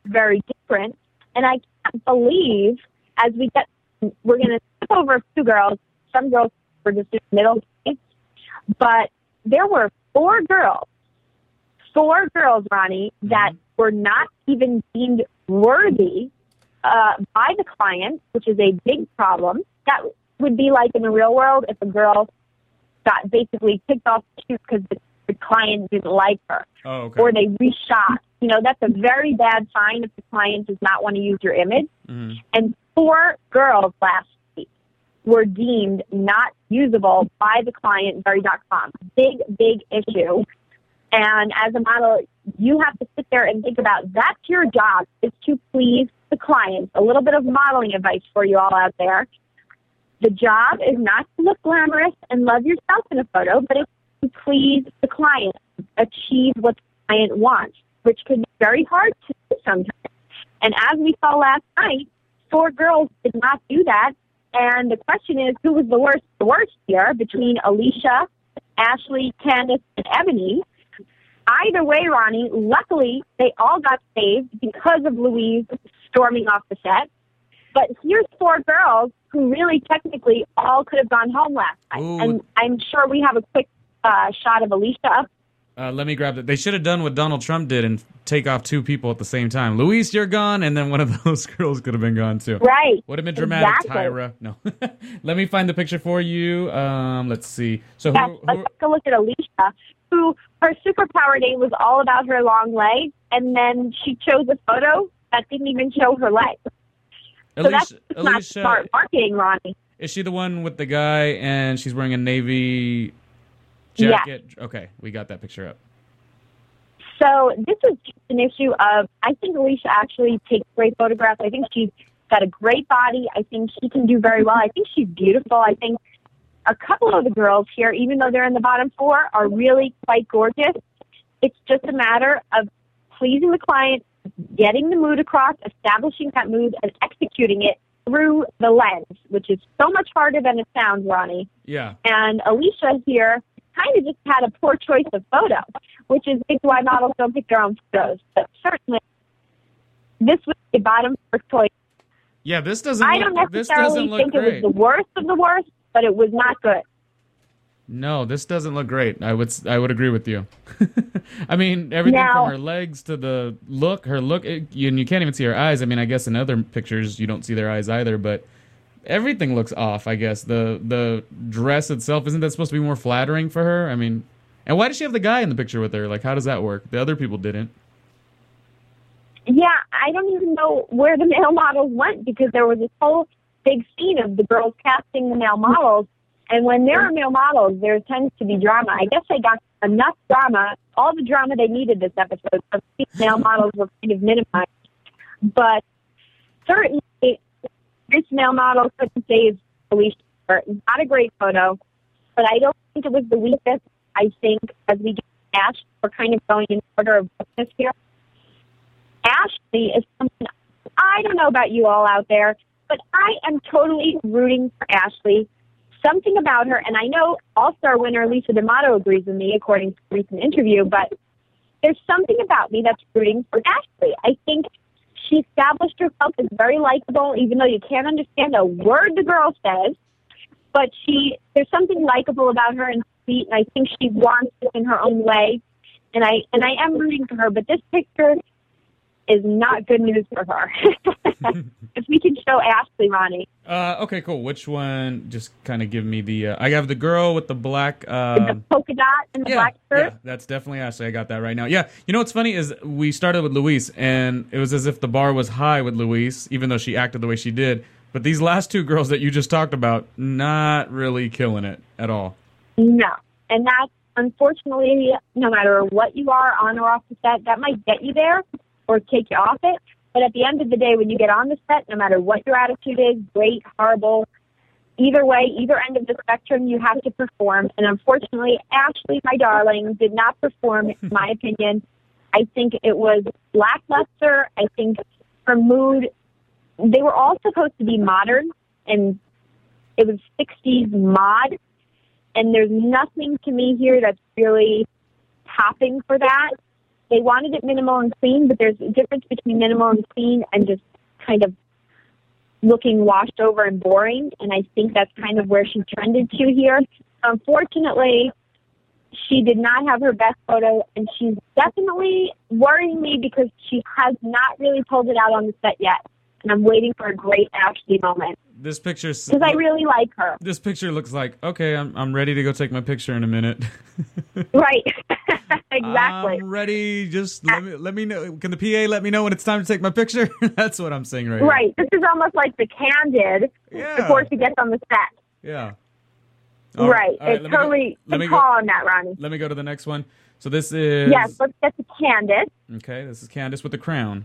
Speaker 4: very different. And I can't believe, as we get, we're going to skip over a few girls. Some girls were just in the middle grade, but there were four girls, four girls, Ronnie, that were not even deemed worthy uh, by the client, which is a big problem. That would be like in the real world if a girl got basically kicked off the shoot because the, the client didn't like her.
Speaker 5: Oh, okay.
Speaker 4: Or they reshot. You know, that's a very bad sign if the client does not want to use your image. Mm-hmm. And four girls last week were deemed not usable by the client, Very dot com. Big, big issue. And as a model, you have to sit there and think about that's your job, is to please the client. A little bit of modeling advice for you all out there. The job is not to look glamorous and love yourself in a photo, but it's to please the client, achieve what the client wants, which can be very hard to do sometimes. And as we saw last night, four girls did not do that. And the question is, who was the worst, the worst here between Alicia, Ashley, Candace, and Ebony? Either way, Ronnie, luckily they all got saved because of Louise storming off the set. But here's four girls who really technically all could have gone home last night. Ooh. And I'm sure we have a quick uh, shot of Alicia up.
Speaker 5: Uh, let me grab it. They should have done what Donald Trump did and take off two people at the same time. Luis, you're gone, and then one of those girls could have been gone too.
Speaker 4: Right.
Speaker 5: Would have been dramatic,
Speaker 4: exactly.
Speaker 5: Tyra. No. Let me find the picture for you. Um, let's see. So
Speaker 4: yes,
Speaker 5: who, who,
Speaker 4: let's take a look at Alicia, who her superpower day was all about her long legs, and then she chose a photo that didn't even show her legs. So
Speaker 5: Alicia,
Speaker 4: that's
Speaker 5: Alicia,
Speaker 4: not smart marketing, Ronnie.
Speaker 5: Is she the one with the guy and she's wearing a navy jacket?
Speaker 4: Yeah.
Speaker 5: Okay, we got that picture up.
Speaker 4: So this is just an issue of, I think Alicia actually takes great photographs. I think she's got a great body. I think she can do very well. I think she's beautiful. I think a couple of the girls here, even though they're in the bottom four, are really quite gorgeous. It's just a matter of pleasing the client, getting the mood across, establishing that mood, and executing it through the lens, which is so much harder than it sounds, Ronnie.
Speaker 5: Yeah.
Speaker 4: And Alicia here kind of just had a poor choice of photo, which is maybe why models don't pick their own photos. But certainly, this was the bottom four choice.
Speaker 5: Yeah, this doesn't.
Speaker 4: I
Speaker 5: look,
Speaker 4: don't necessarily
Speaker 5: this
Speaker 4: think
Speaker 5: great.
Speaker 4: it was the worst of the worst, but it was not good.
Speaker 5: No, this doesn't look great. I would I would agree with you. I mean, everything
Speaker 4: now,
Speaker 5: from her legs to the look, her look, it, you, and you can't even see her eyes. I mean, I guess in other pictures you don't see their eyes either, but everything looks off, I guess. The the dress itself, isn't that supposed to be more flattering for her? I mean, and why does she have the guy in the picture with her? Like, how does that work? The other people didn't.
Speaker 4: Yeah, I don't even know where the male models went because there was this whole big scene of the girls casting the male models. And when there are male models, there tends to be drama. I guess they got enough drama, all the drama they needed this episode, so the male models were kind of minimized. But certainly, this male model couldn't save Alicia. Not a great photo, but I don't think it was the weakest. I think as we get to Ash, we're kind of going in order of business here. Ashley is something, I don't know about you all out there, but I am totally rooting for Ashley. Something about her, and I know All-Star winner Lisa D'Amato agrees with me according to a recent interview, but there's something about me that's rooting for Ashley. I think she established herself as very likable, even though you can't understand a word the girl says, but she there's something likable about her and sweet, and I think she wants it in her own way, and I and I am rooting for her, but this picture is not good news for her. If we can show Ashley, Ronnie.
Speaker 5: Uh, okay, cool. Which one? Just kind of give me the... Uh, I have the girl with the black... Uh,
Speaker 4: the polka dot and the
Speaker 5: yeah,
Speaker 4: black shirt.
Speaker 5: Yeah, that's definitely Ashley. I got that right now. Yeah, you know what's funny is we started with Luis, and it was as if the bar was high with Luis, even though she acted the way she did. But these last two girls that you just talked about, not really killing it at all.
Speaker 4: No. And that's, unfortunately, no matter what you are on or off the set, that might get you there or take you off it. But at the end of the day, when you get on the set, no matter what your attitude is, great, horrible, either way, either end of the spectrum, you have to perform. And unfortunately, Ashley, my darling, did not perform, in my opinion. I think it was lackluster. I think her mood, they were all supposed to be modern, and it was sixties mod. And there's nothing to me here that's really topping for that. they wanted it minimal and clean, but there's a difference between minimal and clean and just kind of looking washed over and boring, and I think that's kind of where she trended to here. Unfortunately, she did not have her best photo, and she's definitely worrying me because she has not really pulled it out on the set yet, and I'm waiting for a great Ashley moment.
Speaker 5: This picture,
Speaker 4: because I really like her.
Speaker 5: This picture looks like, okay, I'm I'm ready to go take my picture in a minute.
Speaker 4: Right, exactly.
Speaker 5: I'm ready. Just let me let me know. Can the P A let me know when it's time to take my picture? That's what I'm saying right
Speaker 4: Right. This is almost like the Candid
Speaker 5: Yeah.
Speaker 4: before she gets on the set.
Speaker 5: Yeah.
Speaker 4: All right.
Speaker 5: All right,
Speaker 4: It's
Speaker 5: let me go-
Speaker 4: totally
Speaker 5: let me
Speaker 4: good
Speaker 5: go-
Speaker 4: call on that, Ronnie.
Speaker 5: Let me go to the next one. So this is
Speaker 4: Yes, let's get to Candid.
Speaker 5: okay. This is Candace with the crown.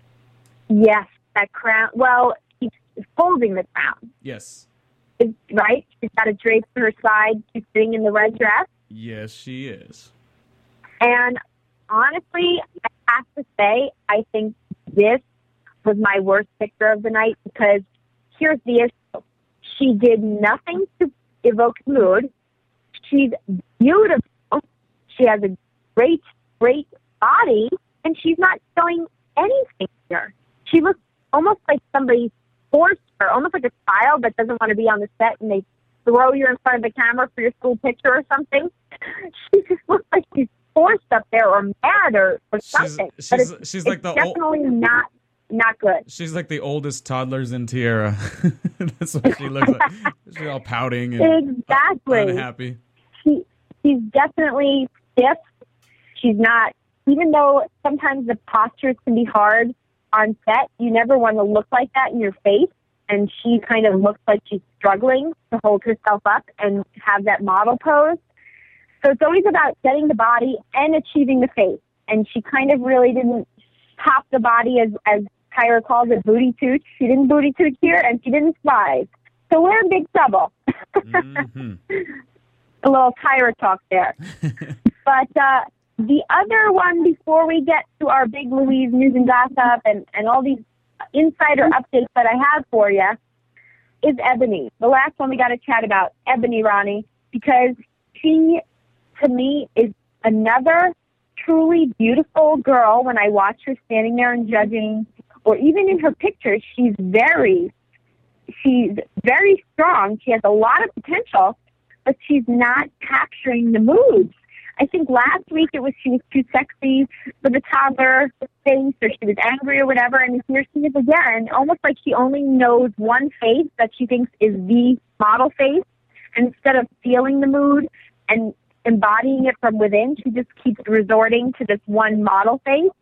Speaker 4: Yes, that crown. Well, she's holding the crown,
Speaker 5: Yes.
Speaker 4: is- right? She's got a drape to her side. She's sitting in the red dress.
Speaker 5: Yes, she is.
Speaker 4: And honestly, I have to say, I think this was my worst picture of the night because here's the issue. She did nothing to evoke mood. She's beautiful. She has a great, great body, and she's not showing anything here. She looks almost like somebody forced her, almost like a child that doesn't want to be on the set and they throw you in front of the camera for your school picture or something. She just looks like she's forced up there or mad or, or
Speaker 5: She's-
Speaker 4: something.
Speaker 5: she's-
Speaker 4: but it's,
Speaker 5: she's
Speaker 4: it's
Speaker 5: like the ol-
Speaker 4: definitely not not good.
Speaker 5: She's like the oldest toddlers in Tierra. That's what she looks like. She's all pouting and
Speaker 4: Exactly.
Speaker 5: unhappy.
Speaker 4: She she's definitely stiff. She's not, even though sometimes the postures can be hard on set, you never want to look like that in your face. And she kind of looks like she's struggling to hold herself up and have that model pose. So it's always about getting the body and achieving the face. And she kind of really didn't pop the body as, as Tyra calls it, booty tooth. She didn't booty tooth here, and she didn't slide. So we're in big trouble.
Speaker 5: Mm-hmm.
Speaker 4: A little Tyra talk there. But uh, the other one, before we get to our big Louise news and gossip and, and all these insider updates that I have for you, is Ebony. The last one we got to chat about, Ebony, Ronnie, because she, to me, is another truly beautiful girl. When I watch her standing there and judging, or even in her pictures, she's very, she's very strong. She has a lot of potential, but she's not capturing the moods. I think last week it was she was too sexy for the toddler face, or she was angry or whatever, and here she is again, almost like she only knows one face that she thinks is the model face, and instead of feeling the mood and embodying it from within, she just keeps resorting to this one model face,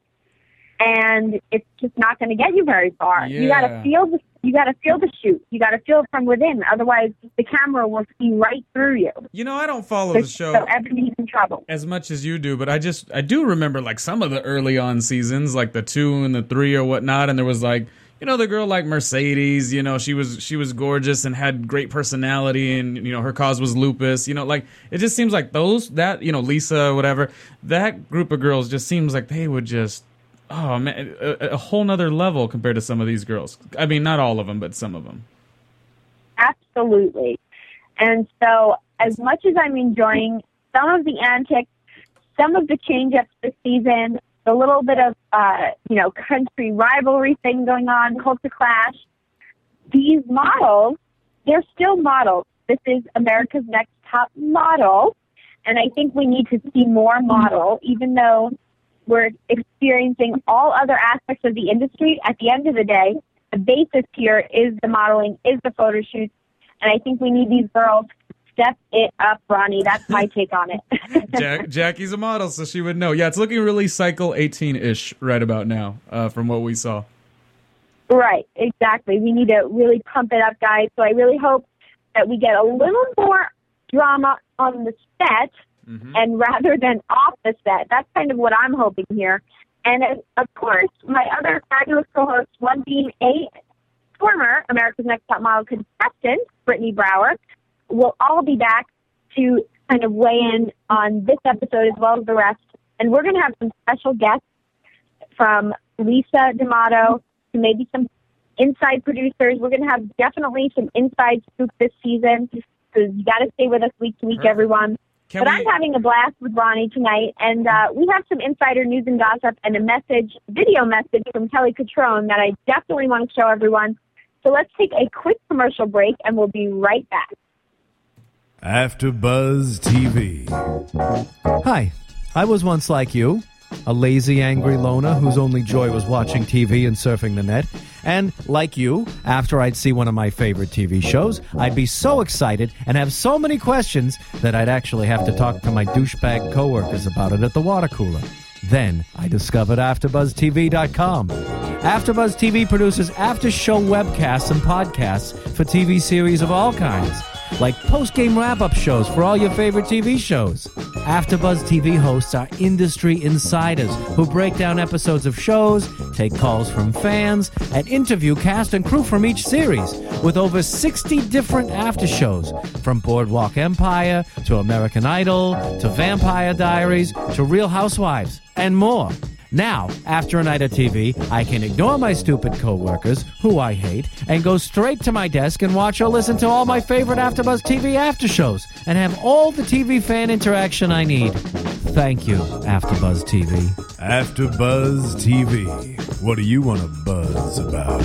Speaker 4: and it's just not going to get you very far.
Speaker 5: Yeah.
Speaker 4: You got to feel the you got to feel the shoot. You got to feel it from within. Otherwise, the camera will see right through you.
Speaker 5: You know, I don't follow the show
Speaker 4: So Ebony's in trouble.
Speaker 5: as much as you do, but I just I do remember like some of the early on seasons, like the two and the three or whatnot, and there was like, you know, the girl like Mercedes, you know, she was she was gorgeous and had great personality, and you know, her cause was lupus. You know, like it just seems like those that you know Lisa, whatever, that group of girls just seems like they would just. Oh man, a, a whole nother level compared to some of these girls. I mean, not all of them, but some of them.
Speaker 4: Absolutely. And so as much as I'm enjoying some of the antics, some of the change-ups this season, the little bit of, uh, you know, country rivalry thing going on, culture clash, these models, they're still models. This is America's Next Top Model, and I think we need to see more model, even though we're experiencing all other aspects of the industry. At the end of the day, the basis here is the modeling, is the photo shoots, and I think we need these girls to step it up, Ronnie. That's my take on it.
Speaker 5: Jack, Jackie's a model, so she would know. Yeah, it's looking really cycle eighteen-ish right about now, uh, from what we saw.
Speaker 4: Right, exactly. We need to really pump it up, guys. So I really hope that we get a little more drama on the set, mm-hmm. and rather than off the set. That's kind of what I'm hoping here. And, uh, of course, my other fabulous co-hosts, one being a former America's Next Top Model contestant, Brittany Brower, will all be back to kind of weigh in on this episode as well as the rest. And we're going to have some special guests from Lisa D'Amato to maybe some inside producers. We're going to have definitely some inside scoop this season. So you got to stay with us week to week,
Speaker 5: Perfect.
Speaker 4: everyone.
Speaker 5: Can
Speaker 4: but
Speaker 5: we...
Speaker 4: I'm having a blast with Ronnie tonight, and uh, we have some insider news and gossip and a message, video message from Kelly Cutrone that I definitely want to show everyone. So let's take a quick commercial break, and we'll be right back.
Speaker 1: AfterBuzz T V.
Speaker 6: Hi, I was once like you, a lazy, angry loner whose only joy was watching T V and surfing the net. And, like you, after I'd see one of my favorite T V shows, I'd be so excited and have so many questions that I'd actually have to talk to my douchebag coworkers about it at the water cooler. Then I discovered after buzz T V dot com. AfterBuzz T V produces after-show webcasts and podcasts for T V series of all kinds, like post-game wrap-up shows for all your favorite T V shows. AfterBuzz T V hosts are industry insiders who break down episodes of shows, take calls from fans, and interview cast and crew from each series, with over sixty different after-shows, from Boardwalk Empire to American Idol to Vampire Diaries to Real Housewives, and more. Now, after a night of T V, I can ignore my stupid coworkers, who I hate, and go straight to my desk and watch or listen to all my favorite AfterBuzz T V after shows, and have all the T V fan interaction I need. Thank you, AfterBuzz T V.
Speaker 1: AfterBuzz T V. What do you want to buzz about?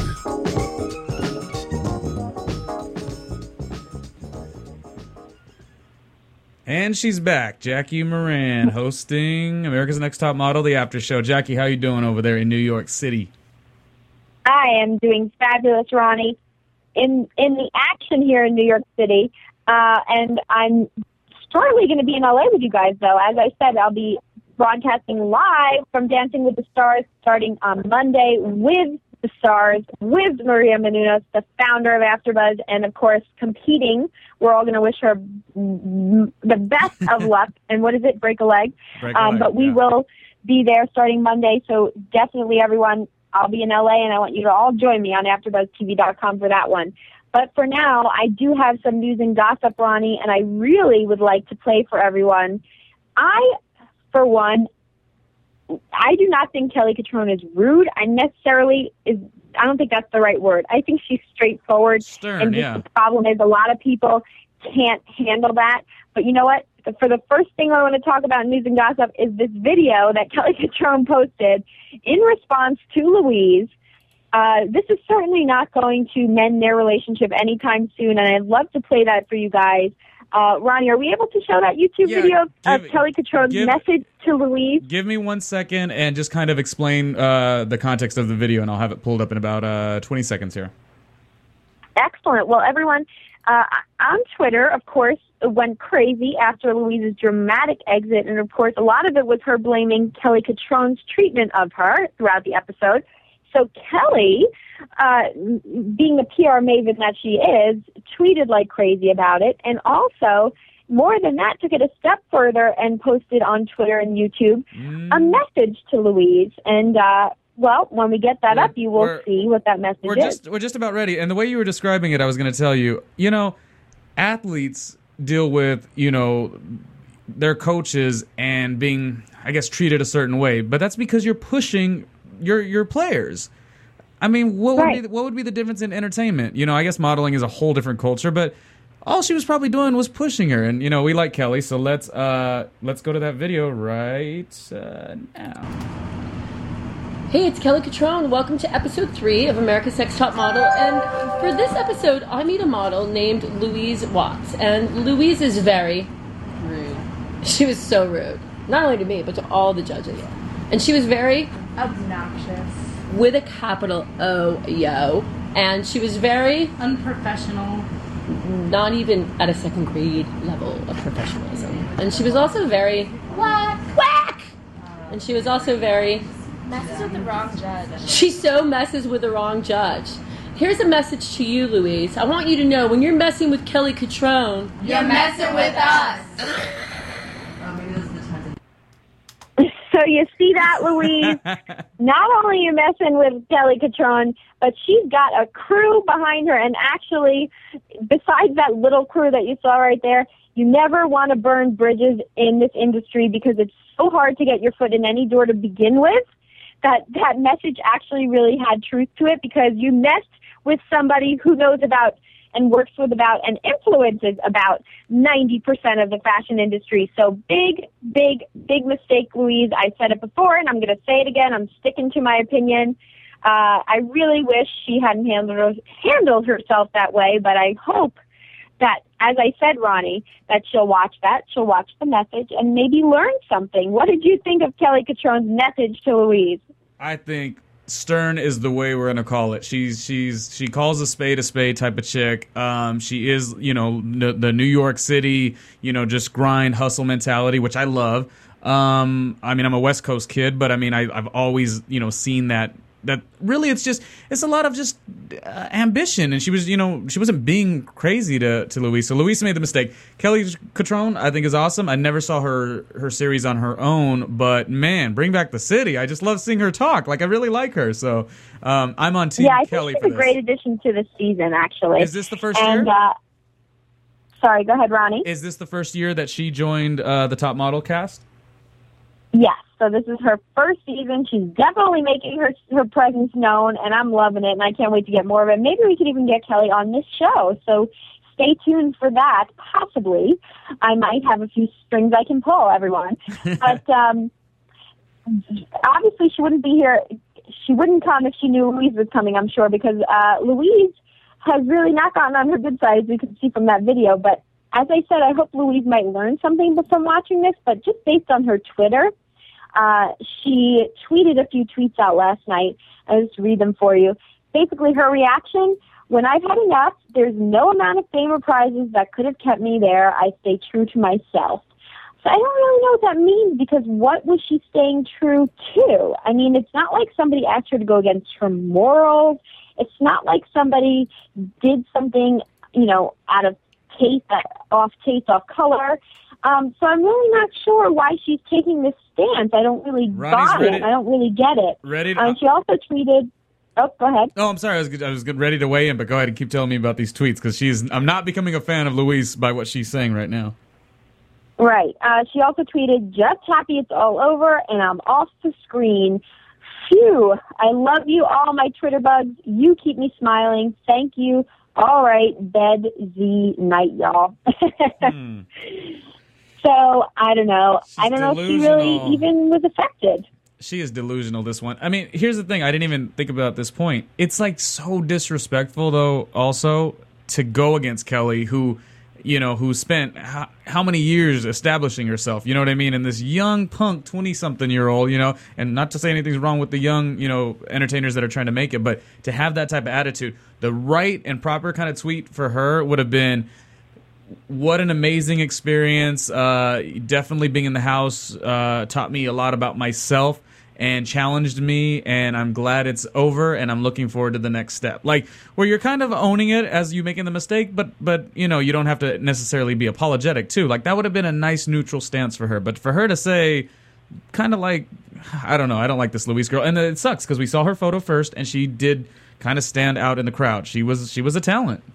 Speaker 5: And she's back, Jackie Moran, hosting America's Next Top Model, the after show. Jackie, how you doing over there in New York City?
Speaker 4: I am doing fabulous, Ronnie. In in the action here in New York City, uh, and I'm shortly going to be in L A with you guys, though. As I said, I'll be broadcasting live from Dancing with the Stars starting on Monday with the Stars, with Maria Menounos, the founder of AfterBuzz, and, of course, competing. We're all going to wish her the best of luck. And what is it? Break a leg.
Speaker 5: Break a
Speaker 4: um,
Speaker 5: leg,
Speaker 4: but we
Speaker 5: yeah.
Speaker 4: will be there starting Monday, so definitely, everyone, I'll be in L A, and I want you to all join me on after buzz T V dot com for that one. But for now, I do have some news and gossip, Ronnie, and I really would like to play for everyone. I, for one, I do not think Kelly Cutrone is rude. I necessarily is. I don't think that's the right word. I think she's straightforward.
Speaker 5: Stern,
Speaker 4: and just
Speaker 5: yeah.
Speaker 4: the problem is a lot of people can't handle that. But you know what? For the first thing I want to talk about in news and gossip is this video that Kelly Cutrone posted in response to Louise. Uh, this is certainly not going to mend their relationship anytime soon, and I'd love to play that for you guys. Uh, Ronnie, are we able to show that YouTube
Speaker 5: Yeah,
Speaker 4: video of,
Speaker 5: give-
Speaker 4: of Kelly Cutrone's
Speaker 5: give-
Speaker 4: message to Louise?
Speaker 5: Give me one second and just kind of explain uh, the context of the video, and I'll have it pulled up in about uh, twenty seconds here.
Speaker 4: Excellent. Well, everyone uh, on Twitter, of course, went crazy after Louise's dramatic exit, and of course, a lot of it was her blaming Kelly Cutrone's treatment of her throughout the episode. So Kelly, uh, being the P R maven that she is, tweeted like crazy about it, and also, more than that, took it a step further and posted on Twitter and YouTube
Speaker 5: Mm.
Speaker 4: a message to Louise. And, uh, well, when we get that
Speaker 5: We're-
Speaker 4: up, you will
Speaker 5: we're-
Speaker 4: see what that message
Speaker 5: We're
Speaker 4: is.
Speaker 5: just we're just about ready. And the way you were describing it, I was going to tell you, you know, athletes deal with, you know, their coaches and being, I guess, treated a certain way. But that's because you're pushing your your players. I mean, what would
Speaker 4: Right.
Speaker 5: be what would be the difference in entertainment? You know, I guess modeling is a whole different culture, but all she was probably doing was pushing her. And you know, we like Kelly, so let's uh let's go to that video right uh, now.
Speaker 7: Hey, it's Kelly Cutrone. Welcome to episode three of America's Next Top Model. And for this episode, I meet a model named Louise Watts. And Louise is very rude. She was so rude. Not only to me, but to all the judges. And she was very
Speaker 8: obnoxious,
Speaker 7: with a capital O, yo. And she was very
Speaker 8: unprofessional,
Speaker 7: not even at a second grade level of professionalism. And she was also very
Speaker 8: whack,
Speaker 7: whack! And she was also very
Speaker 8: messes with the wrong judge.
Speaker 7: She so messes with the wrong judge. Here's a message to you, Louise. I want you to know, when you're messing with Kelly Cutrone,
Speaker 8: You're messing with us.
Speaker 4: So you see that, Louise? Not only are you messing with Kelly Cutrone, but she's got a crew behind her. And actually, besides that little crew that you saw right there, you never want to burn bridges in this industry because it's so hard to get your foot in any door to begin with. That that message actually really had truth to it because you messed with somebody who knows about and works with about and influences about ninety percent of the fashion industry. So big, big, big mistake, Louise. I said it before, and I'm going to say it again. I'm sticking to my opinion. Uh, I really wish she hadn't handled, handled herself that way, but I hope that, as I said, Ronnie, that she'll watch that, she'll watch the message, and maybe learn something. What did you think of Kelly Cutrone's message to Louise?
Speaker 5: I think stern is the way we're gonna call it. She's she's she calls a spade a spade type of chick. Um, she is, you know, n- the New York City, you know, just grind hustle mentality, which I love. Um, I mean, I'm a West Coast kid, but I mean, I, I've always, you know, seen that. That really, it's just, it's a lot of just uh, ambition. And she was, you know, she wasn't being crazy to, to Louise. So Louise made the mistake. Kelly Cutrone, I think, is awesome. I never saw her, her series on her own, but man, bring back the city. I just love seeing her talk. Like, I really like her. So um, I'm on Team
Speaker 4: yeah, I
Speaker 5: Kelly
Speaker 4: think
Speaker 5: for
Speaker 4: she's a
Speaker 5: this.
Speaker 4: great addition to the season, actually.
Speaker 5: Is this the first
Speaker 4: and,
Speaker 5: year?
Speaker 4: Uh, sorry, go ahead, Ronnie.
Speaker 5: Is this the first year that she joined uh, the Top Model cast?
Speaker 4: Yes. So this is her first season. She's definitely making her her presence known, and I'm loving it, and I can't wait to get more of it. Maybe we could even get Kelly on this show. So stay tuned for that, possibly. I might have a few strings I can pull, everyone. But um, obviously she wouldn't be here. She wouldn't come if she knew Louise was coming, I'm sure, because uh, Louise has really not gotten on her good side, as we could see from that video. But as I said, I hope Louise might learn something from watching this, but just based on her Twitter, Uh, she tweeted a few tweets out last night. I'll just read them for you. Basically, her reaction: when I've had enough, there's no amount of fame or prizes that could have kept me there. I stay true to myself. So I don't really know what that means, because what was she staying true to? I mean, it's not like somebody asked her to go against her morals. It's not like somebody did something, you know, out of taste, off taste, off color. Um, so I'm really not sure why she's taking this stance. I don't really
Speaker 5: Ronnie's
Speaker 4: buy
Speaker 5: ready-
Speaker 4: it. I don't really get it.
Speaker 5: Ready to-
Speaker 4: Um, she also tweeted. Oh, go ahead.
Speaker 5: Oh, I'm sorry. I was I was ready to weigh in, but go ahead and keep telling me about these tweets, because she's. I'm not becoming a fan of Louise by what she's saying right now.
Speaker 4: Right. Uh, she also tweeted, "Just happy it's all over, and I'm off the screen. Phew. I love you all, my Twitter bugs. You keep me smiling. Thank you. All right, bed Z night, y'all." hmm. So, I don't know.
Speaker 5: She's
Speaker 4: I don't know if she
Speaker 5: delusional.
Speaker 4: really even was affected.
Speaker 5: She is delusional, this one. I mean, here's the thing. I didn't even think about this point. It's, like, so disrespectful, though, also, to go against Kelly, who, you know, who spent how, how many years establishing herself, you know what I mean? And this young punk twenty-something-year-old, you know, and not to say anything's wrong with the young, you know, entertainers that are trying to make it, but to have that type of attitude, the right and proper kind of tweet for her would have been, what an amazing experience. Uh, definitely being in the house uh, taught me a lot about myself and challenged me, and I'm glad it's over, and I'm looking forward to the next step. Like, where you're kind of owning it as you making the mistake, but, but you know, you don't have to necessarily be apologetic, too. Like, that would have been a nice neutral stance for her. But for her to say, kind of like, I don't know, I don't like this Louise girl. And it sucks, because we saw her photo first, and she did kind of stand out in the crowd. She was She was a talent.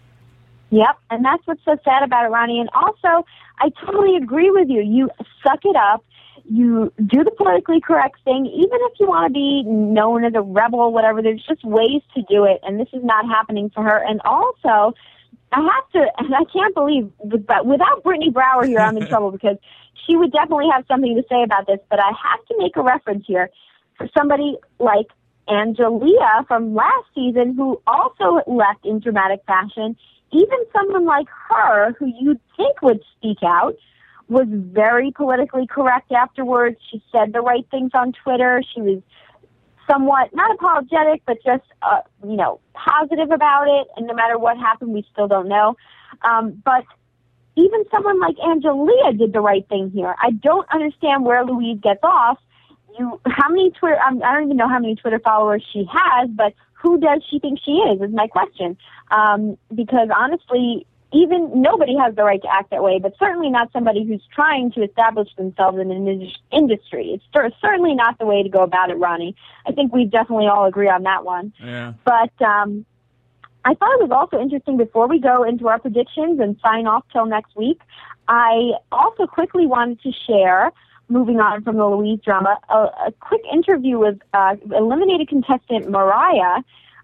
Speaker 4: Yep, and that's what's so sad about it, Ronnie. And also, I totally agree with you. You suck it up. You do the politically correct thing. Even if you want to be known as a rebel or whatever, there's just ways to do it, and this is not happening for her. And also, I have to, and I can't believe, but without Brittany Brower here, I'm in trouble, because she would definitely have something to say about this, but I have to make a reference here for somebody like Angelia from last season, who also left in dramatic fashion. Even someone like her, who you'd think would speak out, was very politically correct afterwards. She said the right things on Twitter. She was somewhat, not apologetic, but just, uh, you know, positive about it. And no matter what happened, we still don't know. Um, but even someone like Angelia did the right thing here. I don't understand where Louise gets off. You, how many Twitter, um, I don't even know how many Twitter followers she has, but who does she think she is, is my question. Um, because honestly, even nobody has the right to act that way, but certainly not somebody who's trying to establish themselves in an in- industry. It's cer- certainly not the way to go about it, Ronnie. I think we definitely all agree on that one.
Speaker 5: Yeah.
Speaker 4: But um, I thought it was also interesting, before we go into our predictions and sign off till next week, I also quickly wanted to share, moving on from the Louise drama, a, a quick interview with uh, eliminated contestant Mariah.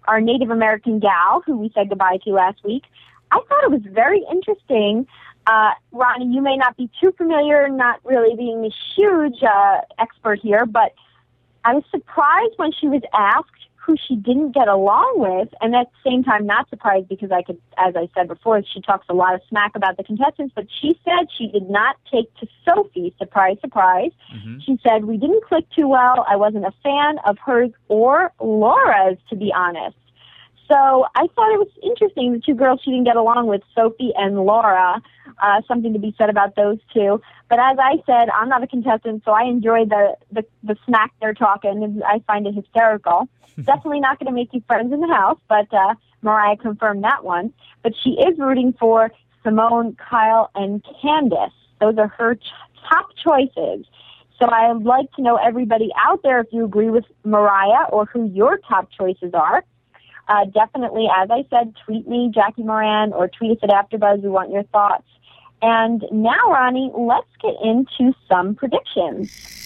Speaker 4: our Native American gal, who we said goodbye to last week. I thought it was very interesting. Uh, Ronnie, you may not be too familiar, not really being a huge uh, expert here, but I was surprised when she was asked who she didn't get along with, and at the same time not surprised because I could, as I said before, she talks a lot of smack about the contestants, but she said she did not take to Sophie, surprise, surprise. Mm-hmm. She said, we didn't click too well. I wasn't a fan of hers or Laura's, to be honest. So I thought it was interesting, the two girls she didn't get along with, Sophie and Laura, uh, something to be said about those two. But as I said, I'm not a contestant, so I enjoy the, the, the smack they're talking, and I find it hysterical. Definitely not going to make you friends in the house, but uh, Mariah confirmed that one. But she is rooting for Simone, Kyle, and Candace. Those are her ch- top choices. So I would like to know, everybody out there, if you agree with Mariah or who your top choices are. Uh, definitely, as I said, tweet me, Jackie Moran, or tweet us at AfterBuzz. We want your thoughts. And now, Ronnie, let's get into some predictions.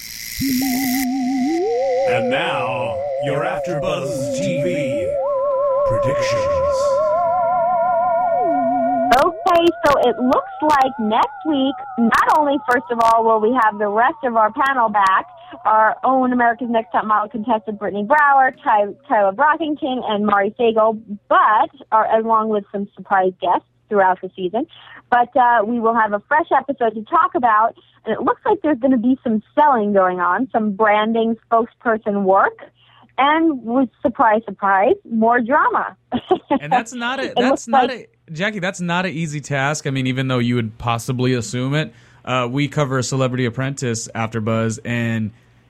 Speaker 1: And now, your AfterBuzz T V predictions.
Speaker 4: Okay, so it looks like next week, not only, first of all, will we have the rest of our panel back, our own America's Next Top Model contestant Brittany Brower, Ty- Tyler Brockington, and Mari Sago, but, or, along with some surprise guests throughout the season. But uh, we will have a fresh episode to talk about, and it looks like there's going to be some selling going on, some branding, spokesperson work, and with surprise, surprise, more drama.
Speaker 5: And that's not a that's not like, a Jackie. That's not an easy task. I mean, even though you would possibly assume it, uh, we cover Celebrity Apprentice AfterBuzz, and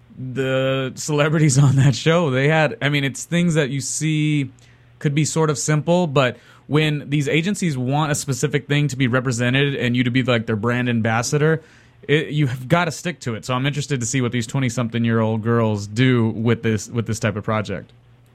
Speaker 5: the celebrities on that show, they had. I mean, it's things that you see could be sort of simple, but when these agencies want a specific thing to be represented and you to be like their brand ambassador, it, you have got to stick to it. So I'm interested to see what these twenty-something-year-old girls do with this with this type of project.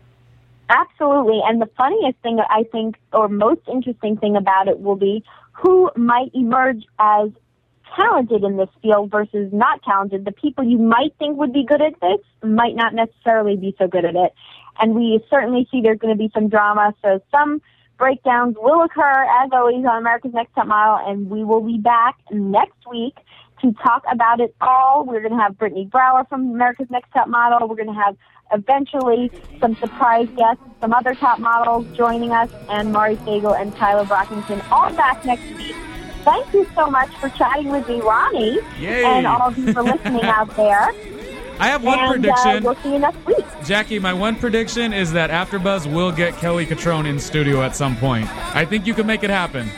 Speaker 4: Absolutely. And the funniest thing, I think, or most interesting thing about it will be who might emerge as talented in this field versus not talented. The people you might think would be good at this might not necessarily be so good at it. And we certainly see there's going to be some drama. So some breakdowns will occur, as always, on America's Next Top Model, and we will be back next week to talk about it all. We're going to have Brittany Brower from America's Next Top Model. We're going to have, eventually, some surprise guests, some other top models joining us, and Mari Sago and Tyler Brockington, all back next week. Thank you so much for chatting with me, Ronnie,
Speaker 5: Yay.
Speaker 4: and all of you for listening out there.
Speaker 5: I have one
Speaker 4: and,
Speaker 5: prediction.
Speaker 4: Uh, we'll see you next week.
Speaker 5: Jackie, my one prediction is that AfterBuzz will get Kelly Cutrone in studio at some point. I think you can make it happen.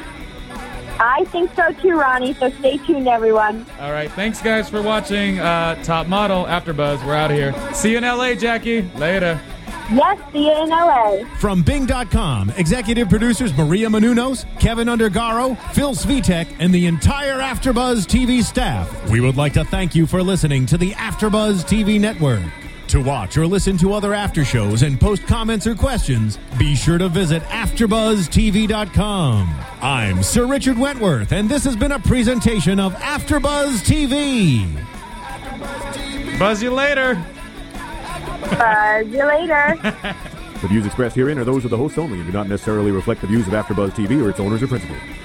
Speaker 4: I think so too, Ronnie, so stay tuned, everyone.
Speaker 5: All right, thanks, guys, for watching uh, Top Model AfterBuzz. We're out of here. See you in L A, Jackie. Later.
Speaker 4: Yes, see you in L A.
Speaker 3: From Bing dot com, executive producers Maria Menounos, Kevin Undergaro, Phil Svitek, and the entire AfterBuzz T V staff, we would like to thank you for listening to the AfterBuzz T V network. To watch or listen to other after shows and post comments or questions, be sure to visit after buzz T V dot com. I'm Sir Richard Wentworth, and this has been a presentation of AfterBuzz T V.
Speaker 5: Buzz you later.
Speaker 4: Buzz you later.
Speaker 9: The views expressed herein are those of the hosts only and do not necessarily reflect the views of AfterBuzz T V or its owners or principals.